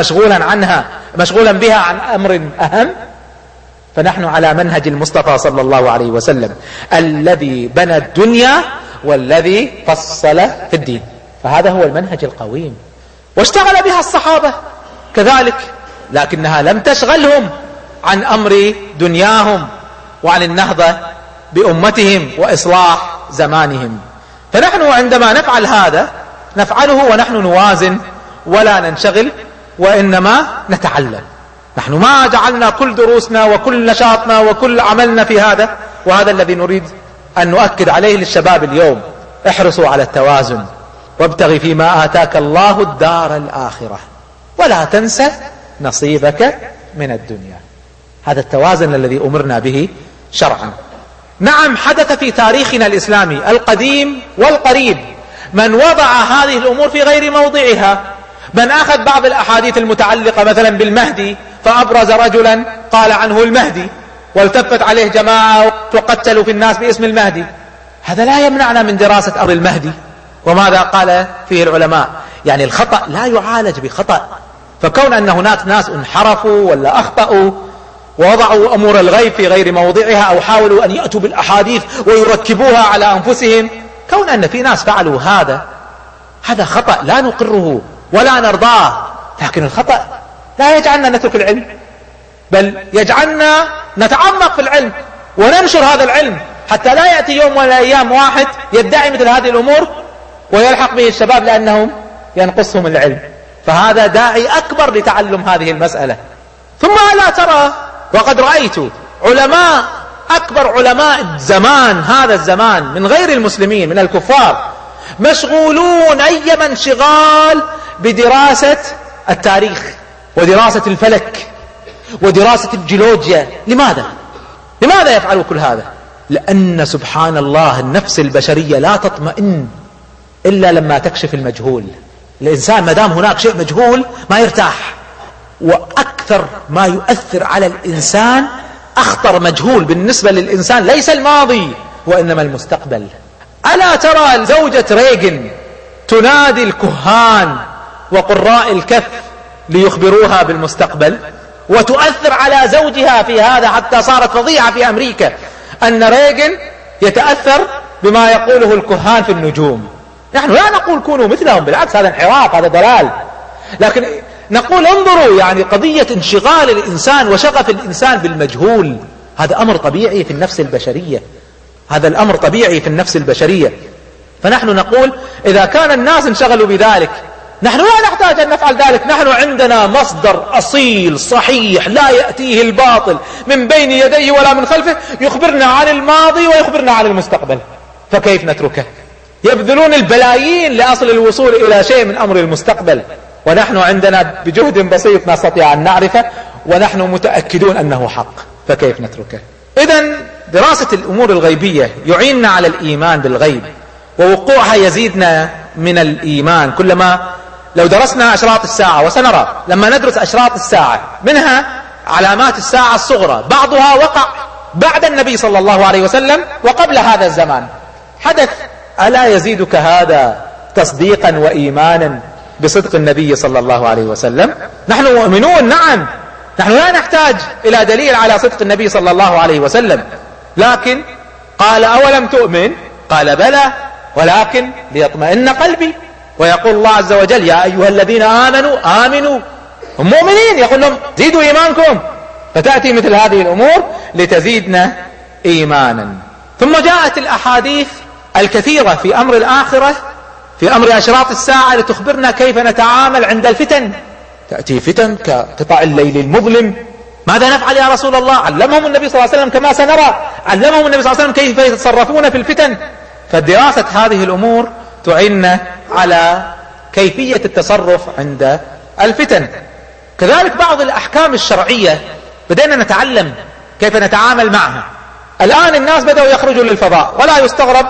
مشغولا بها عن أمر أهم؟ فنحن على منهج المصطفى صلى الله عليه وسلم الذي بنى الدنيا والذي فصل في الدين، فهذا هو المنهج القويم. واشتغل بها الصحابة كذلك، لكنها لم تشغلهم عن أمر دنياهم وعن النهضة بأمتهم وإصلاح زمانهم. فنحن عندما نفعل هذا نفعله ونحن نوازن ولا ننشغل، وإنما نتعلم. نحن ما جعلنا كل دروسنا وكل نشاطنا وكل عملنا في هذا، وهذا الذي نريد أن نؤكد عليه للشباب اليوم: احرصوا على التوازن، وابتغ فيما آتاك الله الدار الآخرة، ولا تنسى نصيبك من الدنيا. هذا التوازن الذي أمرنا به شرعا. نعم، حدث في تاريخنا الإسلامي القديم والقريب من وضع هذه الأمور في غير موضعها، من أخذ بعض الأحاديث المتعلقة مثلا بالمهدي فأبرز رجلا قال عنه المهدي، والتفت عليه جماعة وقتلوا في الناس باسم المهدي. هذا لا يمنعنا من دراسة أمر المهدي وماذا قال فيه العلماء. يعني الخطأ لا يعالج بخطأ، فكون أن هناك ناس انحرفوا ولا أخطأوا ووضعوا أمور الغيب في غير موضعها، أو حاولوا أن يأتوا بالأحاديث ويركبوها على أنفسهم، كون أن في ناس فعلوا هذا خطأ لا نقره ولا نرضاه. لكن الخطأ لا يجعلنا نترك العلم، بل يجعلنا نتعمق في العلم وننشر هذا العلم، حتى لا يأتي يوم ولا أيام واحد يدعي مثل هذه الأمور ويلحق به الشباب لأنهم ينقصهم العلم. فهذا داعي أكبر لتعلم هذه المسألة. ثم ألا ترى وقد رأيت علماء أكبر علماء الزمان، هذا الزمان، من غير المسلمين من الكفار، مشغولون أيما انشغال بدراسة التاريخ ودراسة الفلك ودراسة الجيولوجيا. لماذا يفعلوا كل هذا؟ لأن سبحان الله النفس البشرية لا تطمئن إلا لما تكشف المجهول. الإنسان ما دام هناك شيء مجهول ما يرتاح. وأكثر ما يؤثر على الإنسان، أخطر مجهول بالنسبة للإنسان ليس الماضي وإنما المستقبل. ألا ترى زوجة ريغن تنادي الكهان وقراء الكف ليخبروها بالمستقبل، وتؤثر على زوجها في هذا حتى صارت فضيحة في أمريكا أن ريغن يتأثر بما يقوله الكهان في النجوم. نحن لا نقول كونوا مثلهم، بالعكس هذا انحراف، هذا ضلال، لكن نقول انظروا يعني قضية انشغال الإنسان وشغف الإنسان بالمجهول هذا أمر طبيعي في النفس البشرية، هذا الأمر طبيعي في النفس البشرية. فنحن نقول إذا كان الناس انشغلوا بذلك نحن لا نحتاج أن نفعل ذلك. نحن عندنا مصدر أصيل صحيح لا يأتيه الباطل من بين يديه ولا من خلفه، يخبرنا عن الماضي ويخبرنا عن المستقبل، فكيف نتركه؟ يبذلون البلايين لأصل الوصول إلى شيء من أمر المستقبل، ونحن عندنا بجهد بسيط نستطيع أن نعرفه ونحن متأكدون أنه حق، فكيف نتركه؟ إذن دراسة الأمور الغيبية يعيننا على الإيمان بالغيب، ووقوعها يزيدنا من الإيمان. كلما لو درسنا أشراط الساعة، وسنرى لما ندرس أشراط الساعة منها علامات الساعة الصغرى، بعضها وقع بعد النبي صلى الله عليه وسلم وقبل هذا الزمان حدث. ألا يزيدك هذا تصديقا وإيمانا بصدق النبي صلى الله عليه وسلم؟ نحن مؤمنون، نعم، نحن لا نحتاج إلى دليل على صدق النبي صلى الله عليه وسلم، لكن قال أولم تؤمن؟ قال بلى ولكن ليطمئن قلبي. ويقول الله عز وجل يا أيها الذين آمنوا آمنوا، هم مؤمنين، يقول لهم زيدوا إيمانكم، فتأتي مثل هذه الأمور لتزيدنا إيمانا. ثم جاءت الأحاديث الكثيرة في أمر الآخرة، في أمر أشراط الساعة، لتخبرنا كيف نتعامل عند الفتن. تأتي فتن كقطع الليل المظلم، ماذا نفعل يا رسول الله؟ علمهم النبي صلى الله عليه وسلم كما سنرى، علمهم النبي صلى الله عليه وسلم كيف يتصرفون في الفتن. فدراسة هذه الأمور تعيننا على كيفية التصرف عند الفتن. كذلك بعض الأحكام الشرعية بدأنا نتعلم كيف نتعامل معها. الآن الناس بدأوا يخرجوا للفضاء، ولا يستغرب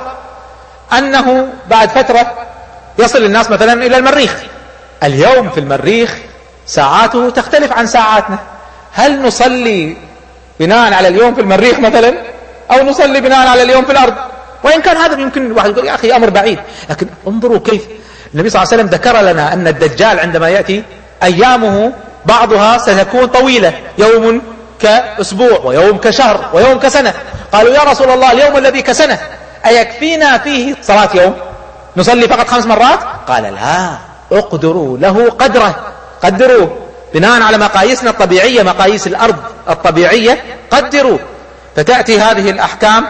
أنه بعد فترة يصل الناس مثلا إلى المريخ. اليوم في المريخ ساعاته تختلف عن ساعاتنا. هل نصلي بناء على اليوم في المريخ مثلا، أو نصلي بناء على اليوم في الأرض؟ وإن كان هذا يمكن واحد يقول يا أخي أمر بعيد، لكن انظروا كيف النبي صلى الله عليه وسلم ذكر لنا أن الدجال عندما يأتي أيامه بعضها ستكون طويلة، يوم كأسبوع ويوم كشهر ويوم كسنة. قالوا يا رسول الله اليوم الذي كسنة أيكفينا فيه صلاة يوم؟ نصلي فقط 5 مرات؟ قال لا، اقدروا له قدره، قدروا بناء على مقاييسنا الطبيعية، مقاييس الأرض الطبيعية، قدروا. فتأتي هذه الأحكام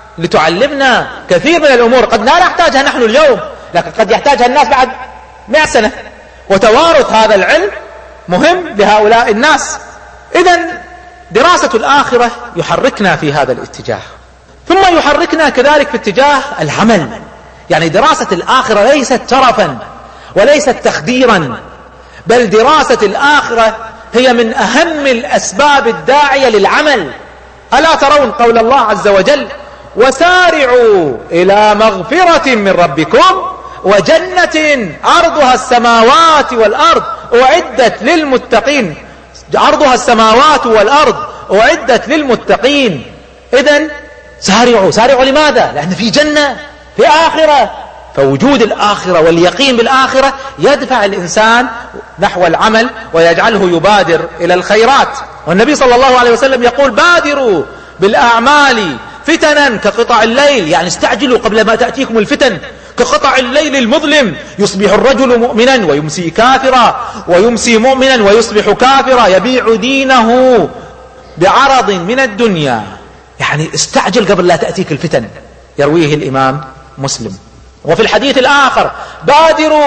لتعلمنا كثير من الأمور قد لا نحتاجها نحن اليوم، لكن قد يحتاجها الناس بعد 100 سنة. وتوارث هذا العلم مهم لهؤلاء الناس. إذن دراسة الآخرة يحركنا في هذا الاتجاه، ثم يحركنا كذلك في اتجاه العمل. يعني دراسة الآخرة ليست ترفا وليست تخديرا، بل دراسة الآخرة هي من أهم الأسباب الداعية للعمل. ألا ترون قول الله عز وجل وسارعوا إلى مغفرة من ربكم وجنة عرضها السماوات والأرض أعدت للمتقين. عرضها السماوات والأرض أعدت للمتقين. إذن سارعوا. سارعوا لماذا؟ لأن في جنة، في آخرة. فوجود الآخرة واليقين بالآخرة يدفع الإنسان نحو العمل ويجعله يبادر إلى الخيرات. والنبي صلى الله عليه وسلم يقول بادروا بالأعمال فتنا كقطع الليل، يعني استعجلوا قبل ما تأتيكم الفتن. كقطع الليل المظلم يصبح الرجل مؤمنا ويمسي كافرا، ويمسي مؤمنا ويصبح كافرا، يبيع دينه بعرض من الدنيا. يعني استعجل قبل لا تأتيك الفتن. يرويه الإمام مسلم. وفي الحديث الآخر بادروا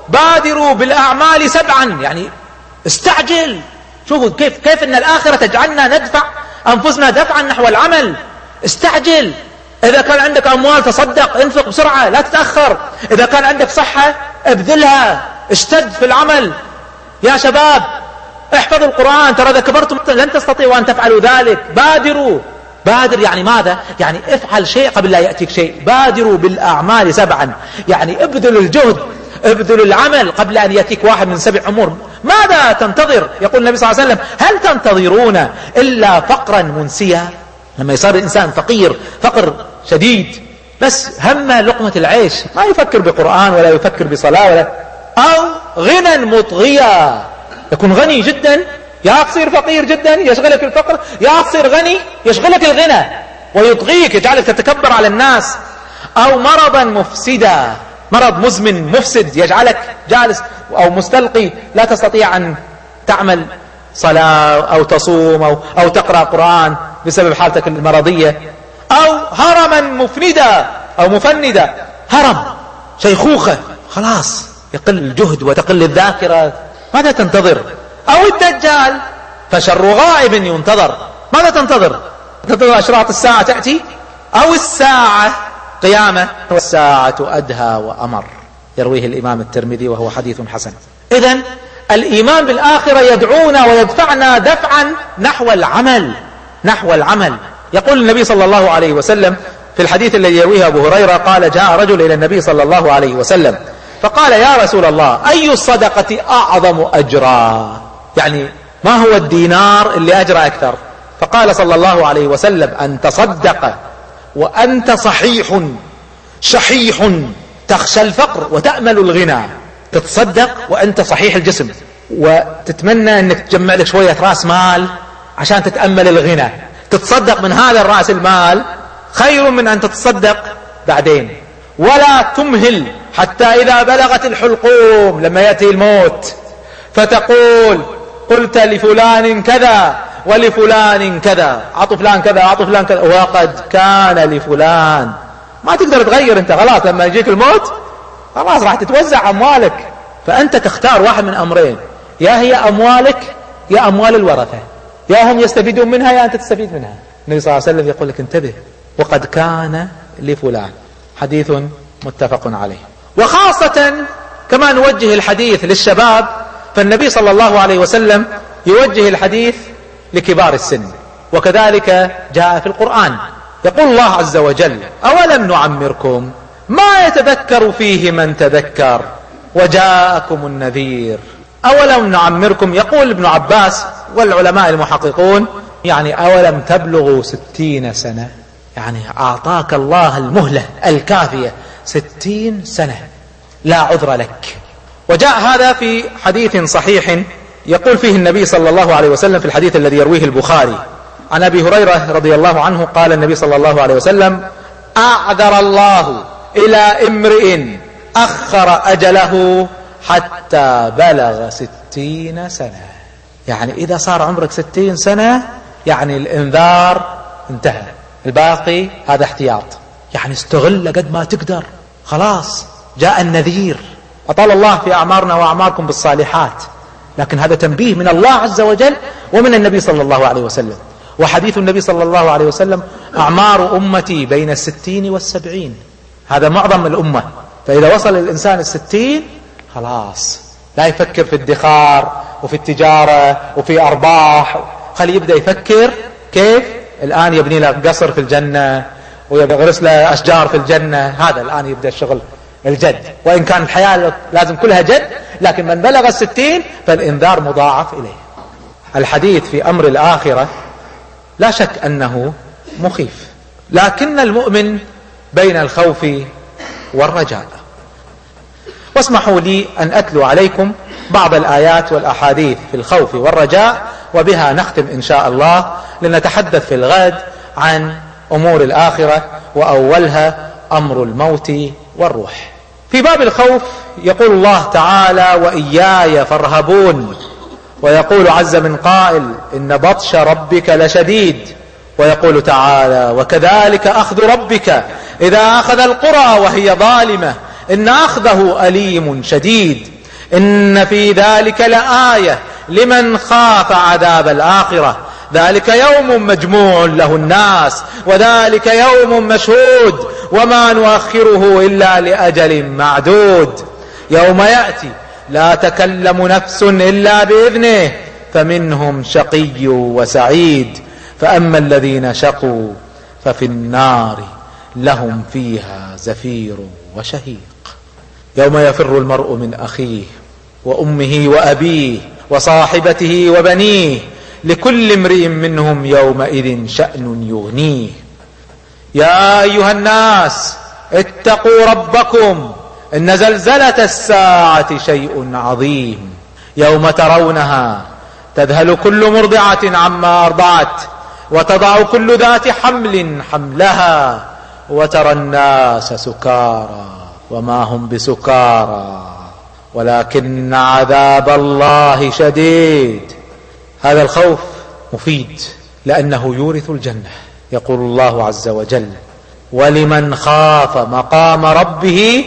بادروا بالأعمال 7، يعني استعجل. شوفوا كيف ان الآخرة تجعلنا ندفع أنفسنا دفعا نحو العمل. استعجل. إذا كان عندك أموال تصدق، انفق بسرعة، لا تتأخر. إذا كان عندك صحة ابذلها، اشتد في العمل. يا شباب احفظوا القرآن، ترى إذا كبرتم لن تستطيعوا أن تفعلوا ذلك. بادروا. بادر يعني ماذا؟ يعني افعل شيء قبل لا يأتيك شيء. بادروا بالأعمال 7، يعني ابذلوا الجهد، ابذلوا العمل قبل أن يأتيك واحد من 7 أمور. ماذا تنتظر؟ يقول النبي صلى الله عليه وسلم: هل تنتظرون إلا فقرا منسيا؟ لما يصير الإنسان فقير، فقر شديد، بس هم لقمة العيش، ما يفكر بقرآن ولا يفكر بصلاة ولا، أو غنى مطغيا، يكون غني جدا يا تصير فقير جدا يشغلك الفقر، يا تصير غني يشغلك الغنى ويطغيك يجعلك تتكبر على الناس، أو مرضا مفسدا، مرض مزمن مفسد يجعلك جالس أو مستلقي لا تستطيع أن تعمل صلاة أو تصوم أو تقرأ قرآن بسبب حالتك المرضية، أو هرما مفندا أو مفندا، هرم شيخوخة خلاص يقل الجهد وتقل الذاكرة. ماذا تنتظر؟ أو الدجال فشر غائب ينتظر. ماذا تنتظر؟ تنتظر أشراط الساعة تأتي، أو الساعة قيامة، والساعة أدهى وأمر، يرويه الإمام الترمذي وهو حديث حسن. إذن الإيمان بالآخرة يدعونا ويدفعنا دفعا نحو العمل، نحو العمل. يقول النبي صلى الله عليه وسلم في الحديث الذي يرويه أبو هريرة قال: جاء رجل إلى النبي صلى الله عليه وسلم فقال: يا رسول الله، أي الصدقة أعظم أجرا؟ يعني ما هو الدينار اللي أجر أكثر؟ فقال صلى الله عليه وسلم: أن تصدق وأنت صحيح شحيح تخشى الفقر وتأمل الغنى. تتصدق وأنت صحيح الجسم وتتمنى أنك تجمع لك شوية رأس مال عشان تتأمل الغنى. تتصدق من هذا الرأس المال خير من أن تتصدق بعدين. ولا تمهل حتى إذا بلغت الحلقوم، لما يأتي الموت فتقول: قلت لفلان كذا ولفلان كذا، عطوا فلان كذا عطوا فلان كذا وقد كان لفلان. ما تقدر تغير انت، خلاص لما يجيك الموت خلاص راح تتوزع أموالك. فأنت تختار واحد من أمرين: يا هي أموالك يا أموال الورثة، يا هم يستفيدون منها يا أنت تستفيد منها. النبي صلى الله عليه وسلم يقول لك: انتبه، وقد كان لفلان. حديث متفق عليه. وخاصة كما نوجه الحديث للشباب، فالنبي صلى الله عليه وسلم يوجه الحديث لكبار السن، وكذلك جاء في القرآن. يقول الله عز وجل: أولم نعمركم ما يتذكر فيه من تذكر وجاءكم النذير. أولم نعمركم، يقول ابن عباس والعلماء المحققون، يعني أولم تبلغوا 60 سنة، يعني أعطاك الله المهلة الكافية 60 سنة لا عذر لك. وجاء هذا في حديث صحيح يقول فيه النبي صلى الله عليه وسلم في الحديث الذي يرويه البخاري عن أبي هريرة رضي الله عنه قال النبي صلى الله عليه وسلم: أعذر الله إلى امرئ أخر أجله حتى بلغ 60 سنة. يعني إذا صار عمرك 60 سنة يعني الإنذار انتهى، الباقي هذا احتياط. يعني استغل قد ما تقدر، خلاص جاء النذير. أطال الله في أعمارنا وأعماركم بالصالحات، لكن هذا تنبيه من الله عز وجل ومن النبي صلى الله عليه وسلم. وحديث النبي صلى الله عليه وسلم: أعمار أمتي بين 60 و70. هذا معظم الأمة. فإذا وصل الإنسان 60 خلاص لا يفكر في الادخار وفي التجارة وفي أرباح، خليه يبدأ يفكر كيف الآن يبني له قصر في الجنة ويغرس له أشجار في الجنة. هذا الآن يبدأ الشغل الجد، وإن كان الحياة لازم كلها جد، لكن من بلغ 60 فالإنذار مضاعف إليه. الحديث في أمر الآخرة لا شك أنه مخيف، لكن المؤمن بين الخوف والرجاء. واسمحوا لي أن أتلو عليكم بعض الآيات والأحاديث في الخوف والرجاء، وبها نختم إن شاء الله، لنتحدث في الغد عن أمور الآخرة، وأولها أمر الموت والروح. في باب الخوف يقول الله تعالى: وإياي فارهبون. ويقول عز من قائل: إن بطش ربك لشديد. ويقول تعالى: وكذلك أخذ ربك إذا أخذ القرى وهي ظالمة إن أخذه أليم شديد. إن في ذلك لآية لمن خاف عذاب الآخرة ذلك يوم مجموع له الناس وذلك يوم مشهود وما نؤخره إلا لأجل معدود يوم يأتي لا تكلم نفس إلا بإذنه فمنهم شقي وسعيد فأما الذين شقوا ففي النار لهم فيها زفير وشهيق يوم يفر المرء من أخيه وأمه وأبيه وصاحبته وبنيه لكل امرئ منهم يومئذ شأن يغنيه يا أيها الناس اتقوا ربكم إن زلزلة الساعة شيء عظيم يوم ترونها تذهل كل مرضعة عما أرضعت وتضع كل ذات حمل حملها وترى الناس سكارى وما هم بسكارى ولكن عذاب الله شديد. هذا الخوف مفيد لأنه يورث الجنة. يقول الله عز وجل ولمن خاف مقام ربه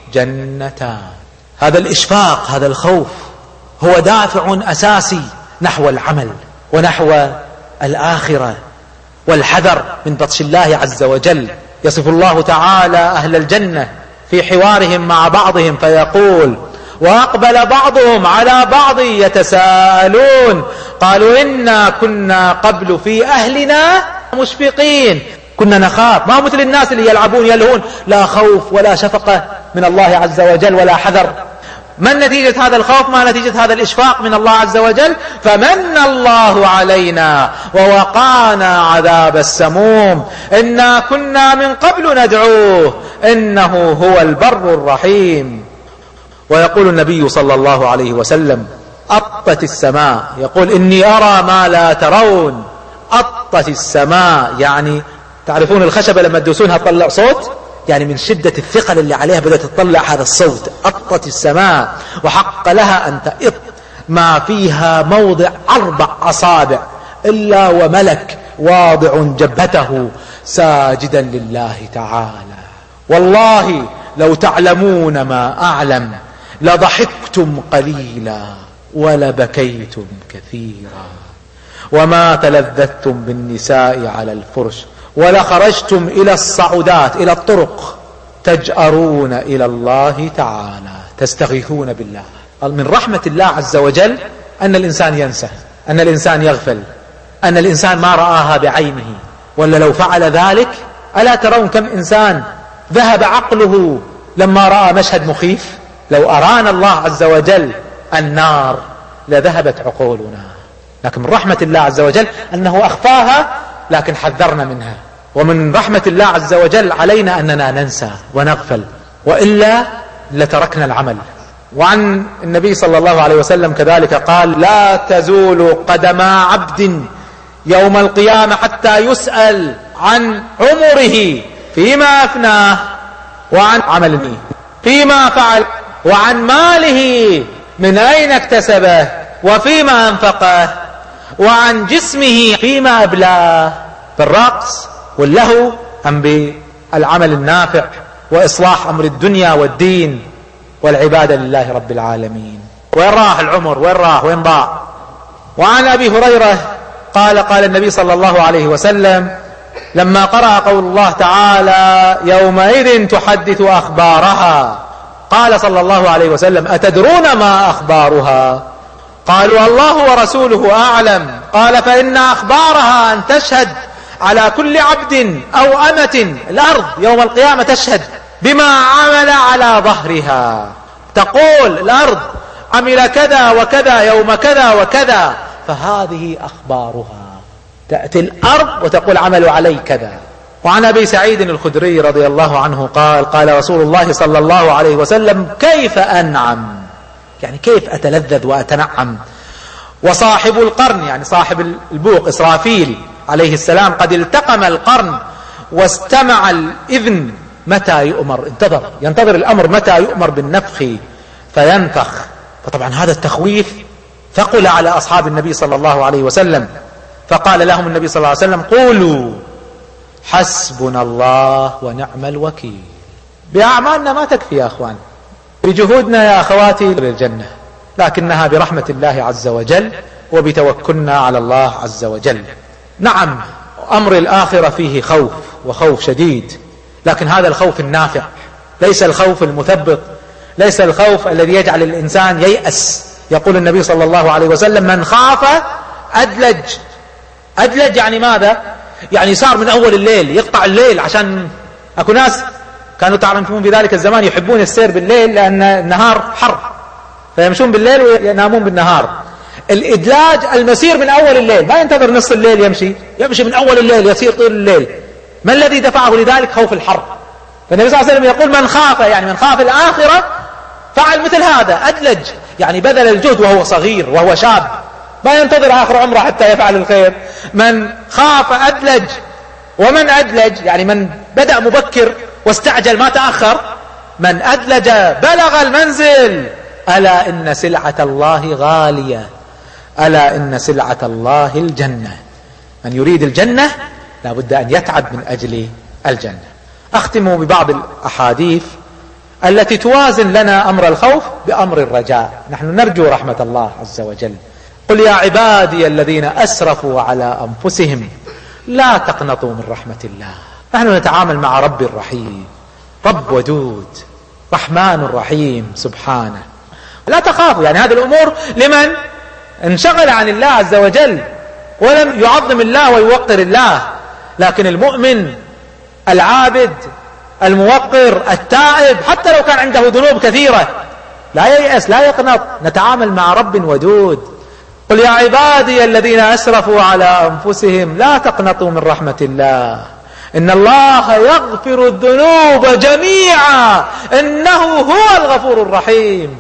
جنتان. هذا الإشفاق هذا الخوف هو دافع أساسي نحو العمل ونحو الآخرة والحذر من بطش الله عز وجل. يصف الله تعالى أهل الجنة في حوارهم مع بعضهم فيقول وأقبل بعضهم على بعض يتساءلون قالوا إنا كنا قبل في أهلنا مشفقين. كنا نخاف، ما مثل الناس اللي يلعبون يلهون، لا خوف ولا شفقة من الله عز وجل ولا حذر. ما نتيجة هذا الخوف؟ ما نتيجة هذا الإشفاق من الله عز وجل؟ فمن الله علينا ووقانا عذاب السموم إنا كنا من قبل ندعوه إنه هو البر الرحيم. ويقول النبي صلى الله عليه وسلم أطت السماء، يقول إني أرى ما لا ترون. أطت السماء يعني تعرفون الخشبة لما تدوسونها تطلع صوت، يعني من شدة الثقل اللي عليها بدأت تطلع هذا الصوت. أطت السماء وحق لها أن تئط ما فيها موضع 4 أصابع إلا وملك واضع جبهته ساجدا لله تعالى. والله لو تعلمون ما أعلم لضحكتم قليلا ولبكيتم كثيرا وما تلذذتم بالنساء على الفرش ولخرجتم إلى الصعودات إلى الطرق تجأرون إلى الله تعالى تستغيثون بالله. من رحمة الله عز وجل أن الإنسان ينسى، أن الإنسان يغفل، أن الإنسان ما رآها بعينه، ولا لو فعل ذلك ألا ترون كم إنسان ذهب عقله لما رأى مشهد مخيف؟ لو أرانا الله عز وجل النار لذهبت عقولنا، لكن من رحمة الله عز وجل أنه أخفاها لكن حذرنا منها. ومن رحمة الله عز وجل علينا أننا ننسى ونغفل، وإلا لتركنا العمل. وعن النبي صلى الله عليه وسلم كذلك قال لا تزول قدم عبد يوم القيامة حتى يسأل عن عمره فيما أفناه وعن عمله فيما فعل وعن ماله من أين اكتسبه وفيما أنفقه وعن جسمه فيما أبلاه، بالرقص واللهو أم بالعمل النافع وإصلاح أمر الدنيا والدين والعبادة لله رب العالمين. وين راح العمر؟ وين راح؟ وين ضاع؟ وعن أبي هريرة قال النبي صلى الله عليه وسلم لما قرأ قول الله تعالى يومئذ تحدث أخبارها قال صلى الله عليه وسلم أتدرون ما أخبارها؟ قالوا الله ورسوله أعلم. قال فإن أخبارها أن تشهد على كل عبد أو أمة الأرض يوم القيامة تشهد بما عمل على ظهرها، تقول الأرض عمل كذا وكذا يوم كذا وكذا، فهذه أخبارها. تأتي الأرض وتقول عملوا علي كذا. وعن أبي سعيد الخدري رضي الله عنه قال رسول الله صلى الله عليه وسلم كيف أنعم، يعني كيف أتلذذ وأتنعم. وصاحب القرن يعني صاحب البوق إسرافيل عليه السلام قد التقم القرن واستمع الإذن متى يؤمر، ينتظر الأمر متى يؤمر بالنفخ فينفخ. فطبعا هذا التخويف ثقل على أصحاب النبي صلى الله عليه وسلم، فقال لهم النبي صلى الله عليه وسلم قولوا حسبنا الله ونعم الوكيل. بأعمالنا ما تكفي يا أخوان، بجهودنا يا أخواتي للجنة، لكنها برحمة الله عز وجل وبتوكلنا على الله عز وجل. نعم أمر الآخرة فيه خوف، وخوف شديد، لكن هذا الخوف النافع، ليس الخوف المثبط، ليس الخوف الذي يجعل الإنسان ييأس. يقول النبي صلى الله عليه وسلم: من خاف أدلج. أدلج يعني ماذا؟ يعني صار من أول الليل يقطع الليل، عشان أكو ناس كانوا تعرفون في ذلك الزمان يحبون السير بالليل لأن النهار حر، فيمشون بالليل وينامون بالنهار. الإدلاج المسير من أول الليل، ما ينتظر نصف الليل يمشي من أول الليل، يسير طول الليل. ما الذي دفعه لذلك؟ خوف الحر. فالنبي صلى الله عليه وسلم يقول: من خاف، يعني من خاف الآخرة فعل مثل هذا. أدلج يعني بذل الجهد وهو صغير وهو شاب، ما ينتظر آخر عمره حتى يفعل الخير. من خاف أدلج. ومن أدلج يعني من بدأ مبكر واستعجل ما تأخر. من أدلج بلغ المنزل. ألا إن سلعة الله غالية، ألا إن سلعة الله الجنة. من يريد الجنة لا بد أن يتعب من أجل الجنة. أختم ببعض الأحاديث التي توازن لنا أمر الخوف بأمر الرجاء. نحن نرجو رحمة الله عز وجل. قل يا عبادي الذين أسرفوا على أنفسهم لا تقنطوا من رحمة الله. نحن نتعامل مع رب رحيم، رب ودود، رحمن رحيم سبحانه. لا تخافوا، يعني هذه الأمور لمن انشغل عن الله عز وجل ولم يعظم الله ويوقر الله. لكن المؤمن العابد الموقر التائب حتى لو كان عنده ذنوب كثيرة لا ييأس، لا يقنط. نتعامل مع رب ودود. قل يا عبادي الذين أسرفوا على أنفسهم لا تقنطوا من رحمة الله إن الله يغفر الذنوب جميعا إنه هو الغفور الرحيم.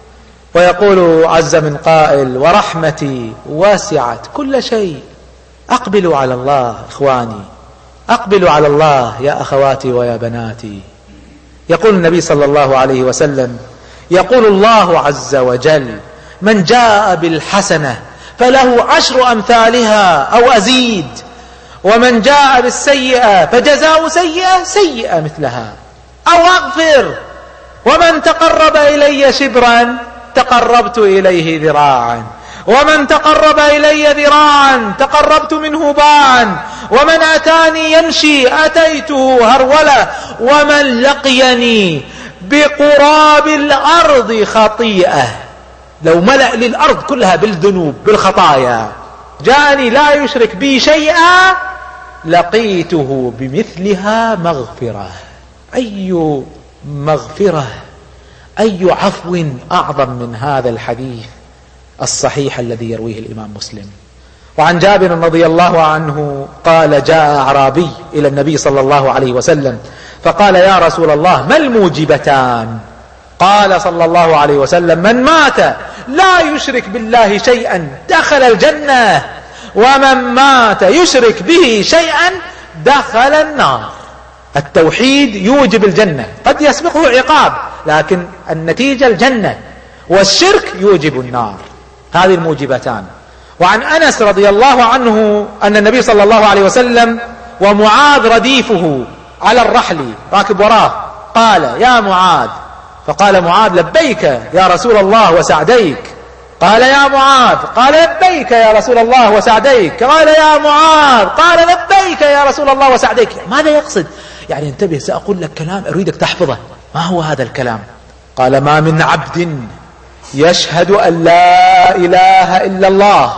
ويقول عز من قائل: ورحمتي وسعت كل شيء. أقبلوا على الله إخواني، أقبلوا على الله يا أخواتي ويا بناتي. يقول النبي صلى الله عليه وسلم: يقول الله عز وجل: من جاء بالحسنة فله 10 أمثالها أو أزيد، ومن جاء بالسيئة فجزاء سيئة سيئة مثلها أو أغفر، ومن تقرب إلي شبرا تقربت إليه ذراعا، ومن تقرب إلي ذراعا تقربت منه باعا، ومن أتاني يمشي أتيته هرولة، ومن لقيني بقراب الأرض خطيئة، لو ملأ للأرض كلها بالذنوب بالخطايا جاءني لا يشرك بي شيئا لقيته بمثلها مغفرة. أي مغفرة، أي عفو أعظم من هذا الحديث الصحيح الذي يرويه الإمام مسلم. وعن جابر رضي الله عنه قال: جاء أعرابي إلى النبي صلى الله عليه وسلم فقال: يا رسول الله ما الموجبتان؟ قال صلى الله عليه وسلم: من مات لا يشرك بالله شيئا دخل الجنة، ومن مات يشرك به شيئا دخل النار. التوحيد يوجب الجنة، قد يسبقه عقاب لكن النتيجة الجنة، والشرك يوجب النار. هذه الموجبتان. وعن أنس رضي الله عنه أن النبي صلى الله عليه وسلم ومعاذ رديفه على الرحل راكب وراه قال: يا معاذ. فقال معاذ: لبيك يا رسول الله وسعديك. قال: يا معاذ. قال: لبيك يا رسول الله وسعديك. قال: يا معاذ. قال: لبيك يا رسول الله وسعديك. ماذا يقصد؟ يعني انتبه، سأقول لك كلام أريدك تحفظه. ما هو هذا الكلام؟ قال: ما من عبد يشهد أن لا إله إلا الله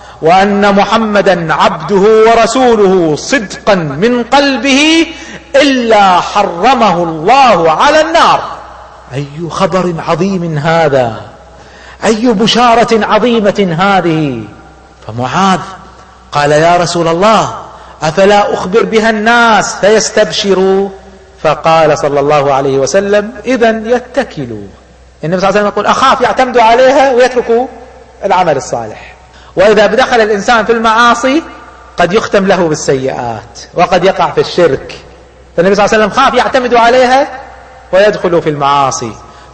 وأن محمدا عبده ورسوله صدقا من قلبه إلا حرمه الله على النار. أي خبر عظيم هذا، أي بشارة عظيمة هذه. فمعاذ قال: يا رسول الله أفلا أخبر بها الناس فيستبشروا؟ فقال صلى الله عليه وسلم: إذن يتكلوا. النبي صلى الله عليه وسلم يقول: أخاف يعتمدوا عليها ويتركوا العمل الصالح. وإذا دخل الإنسان في المعاصي قد يختم له بالسيئات وقد يقع في الشرك. فالنبي صلى الله عليه وسلم خاف يعتمدوا عليها ويدخل في المعاصي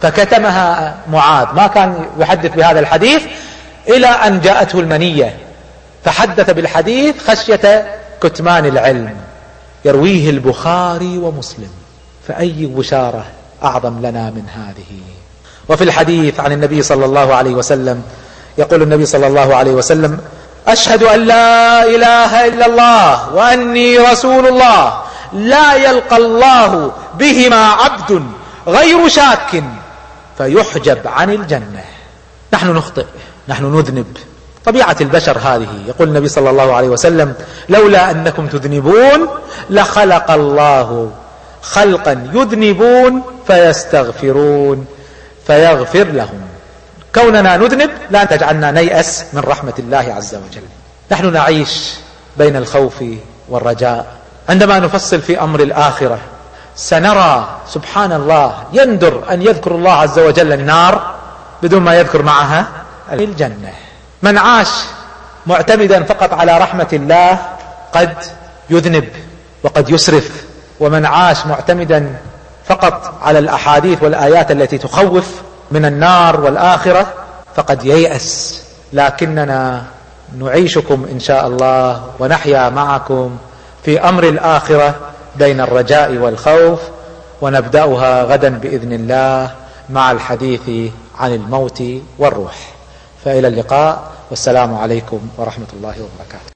فكتمها معاذ، ما كان يحدث بهذا الحديث إلى أن جاءته المنية فحدث بالحديث خشية كتمان العلم. يرويه البخاري ومسلم. فأي بشارة أعظم لنا من هذه؟ وفي الحديث عن النبي صلى الله عليه وسلم يقول النبي صلى الله عليه وسلم: أشهد أن لا إله إلا الله وأني رسول الله، لا يلقى الله بهما عبد غير شاك فيحجب عن الجنة. نحن نخطئ، نحن نذنب، طبيعة البشر هذه. يقول النبي صلى الله عليه وسلم: لولا أنكم تذنبون لخلق الله خلقا يذنبون فيستغفرون فيغفر لهم. كوننا نذنب لا تجعلنا نيأس من رحمة الله عز وجل. نحن نعيش بين الخوف والرجاء. عندما نفصل في أمر الآخرة سنرى سبحان الله يندر أن يذكر الله عز وجل النار بدون ما يذكر معها الجنة. من عاش معتمدا فقط على رحمة الله قد يذنب وقد يسرف، ومن عاش معتمدا فقط على الأحاديث والآيات التي تخوف من النار والآخرة فقد ييأس. لكننا نعيشكم إن شاء الله ونحيا معكم في أمر الآخرة بين الرجاء والخوف، ونبدأها غدا بإذن الله مع الحديث عن الموت والروح. فإلى اللقاء، والسلام عليكم ورحمة الله وبركاته.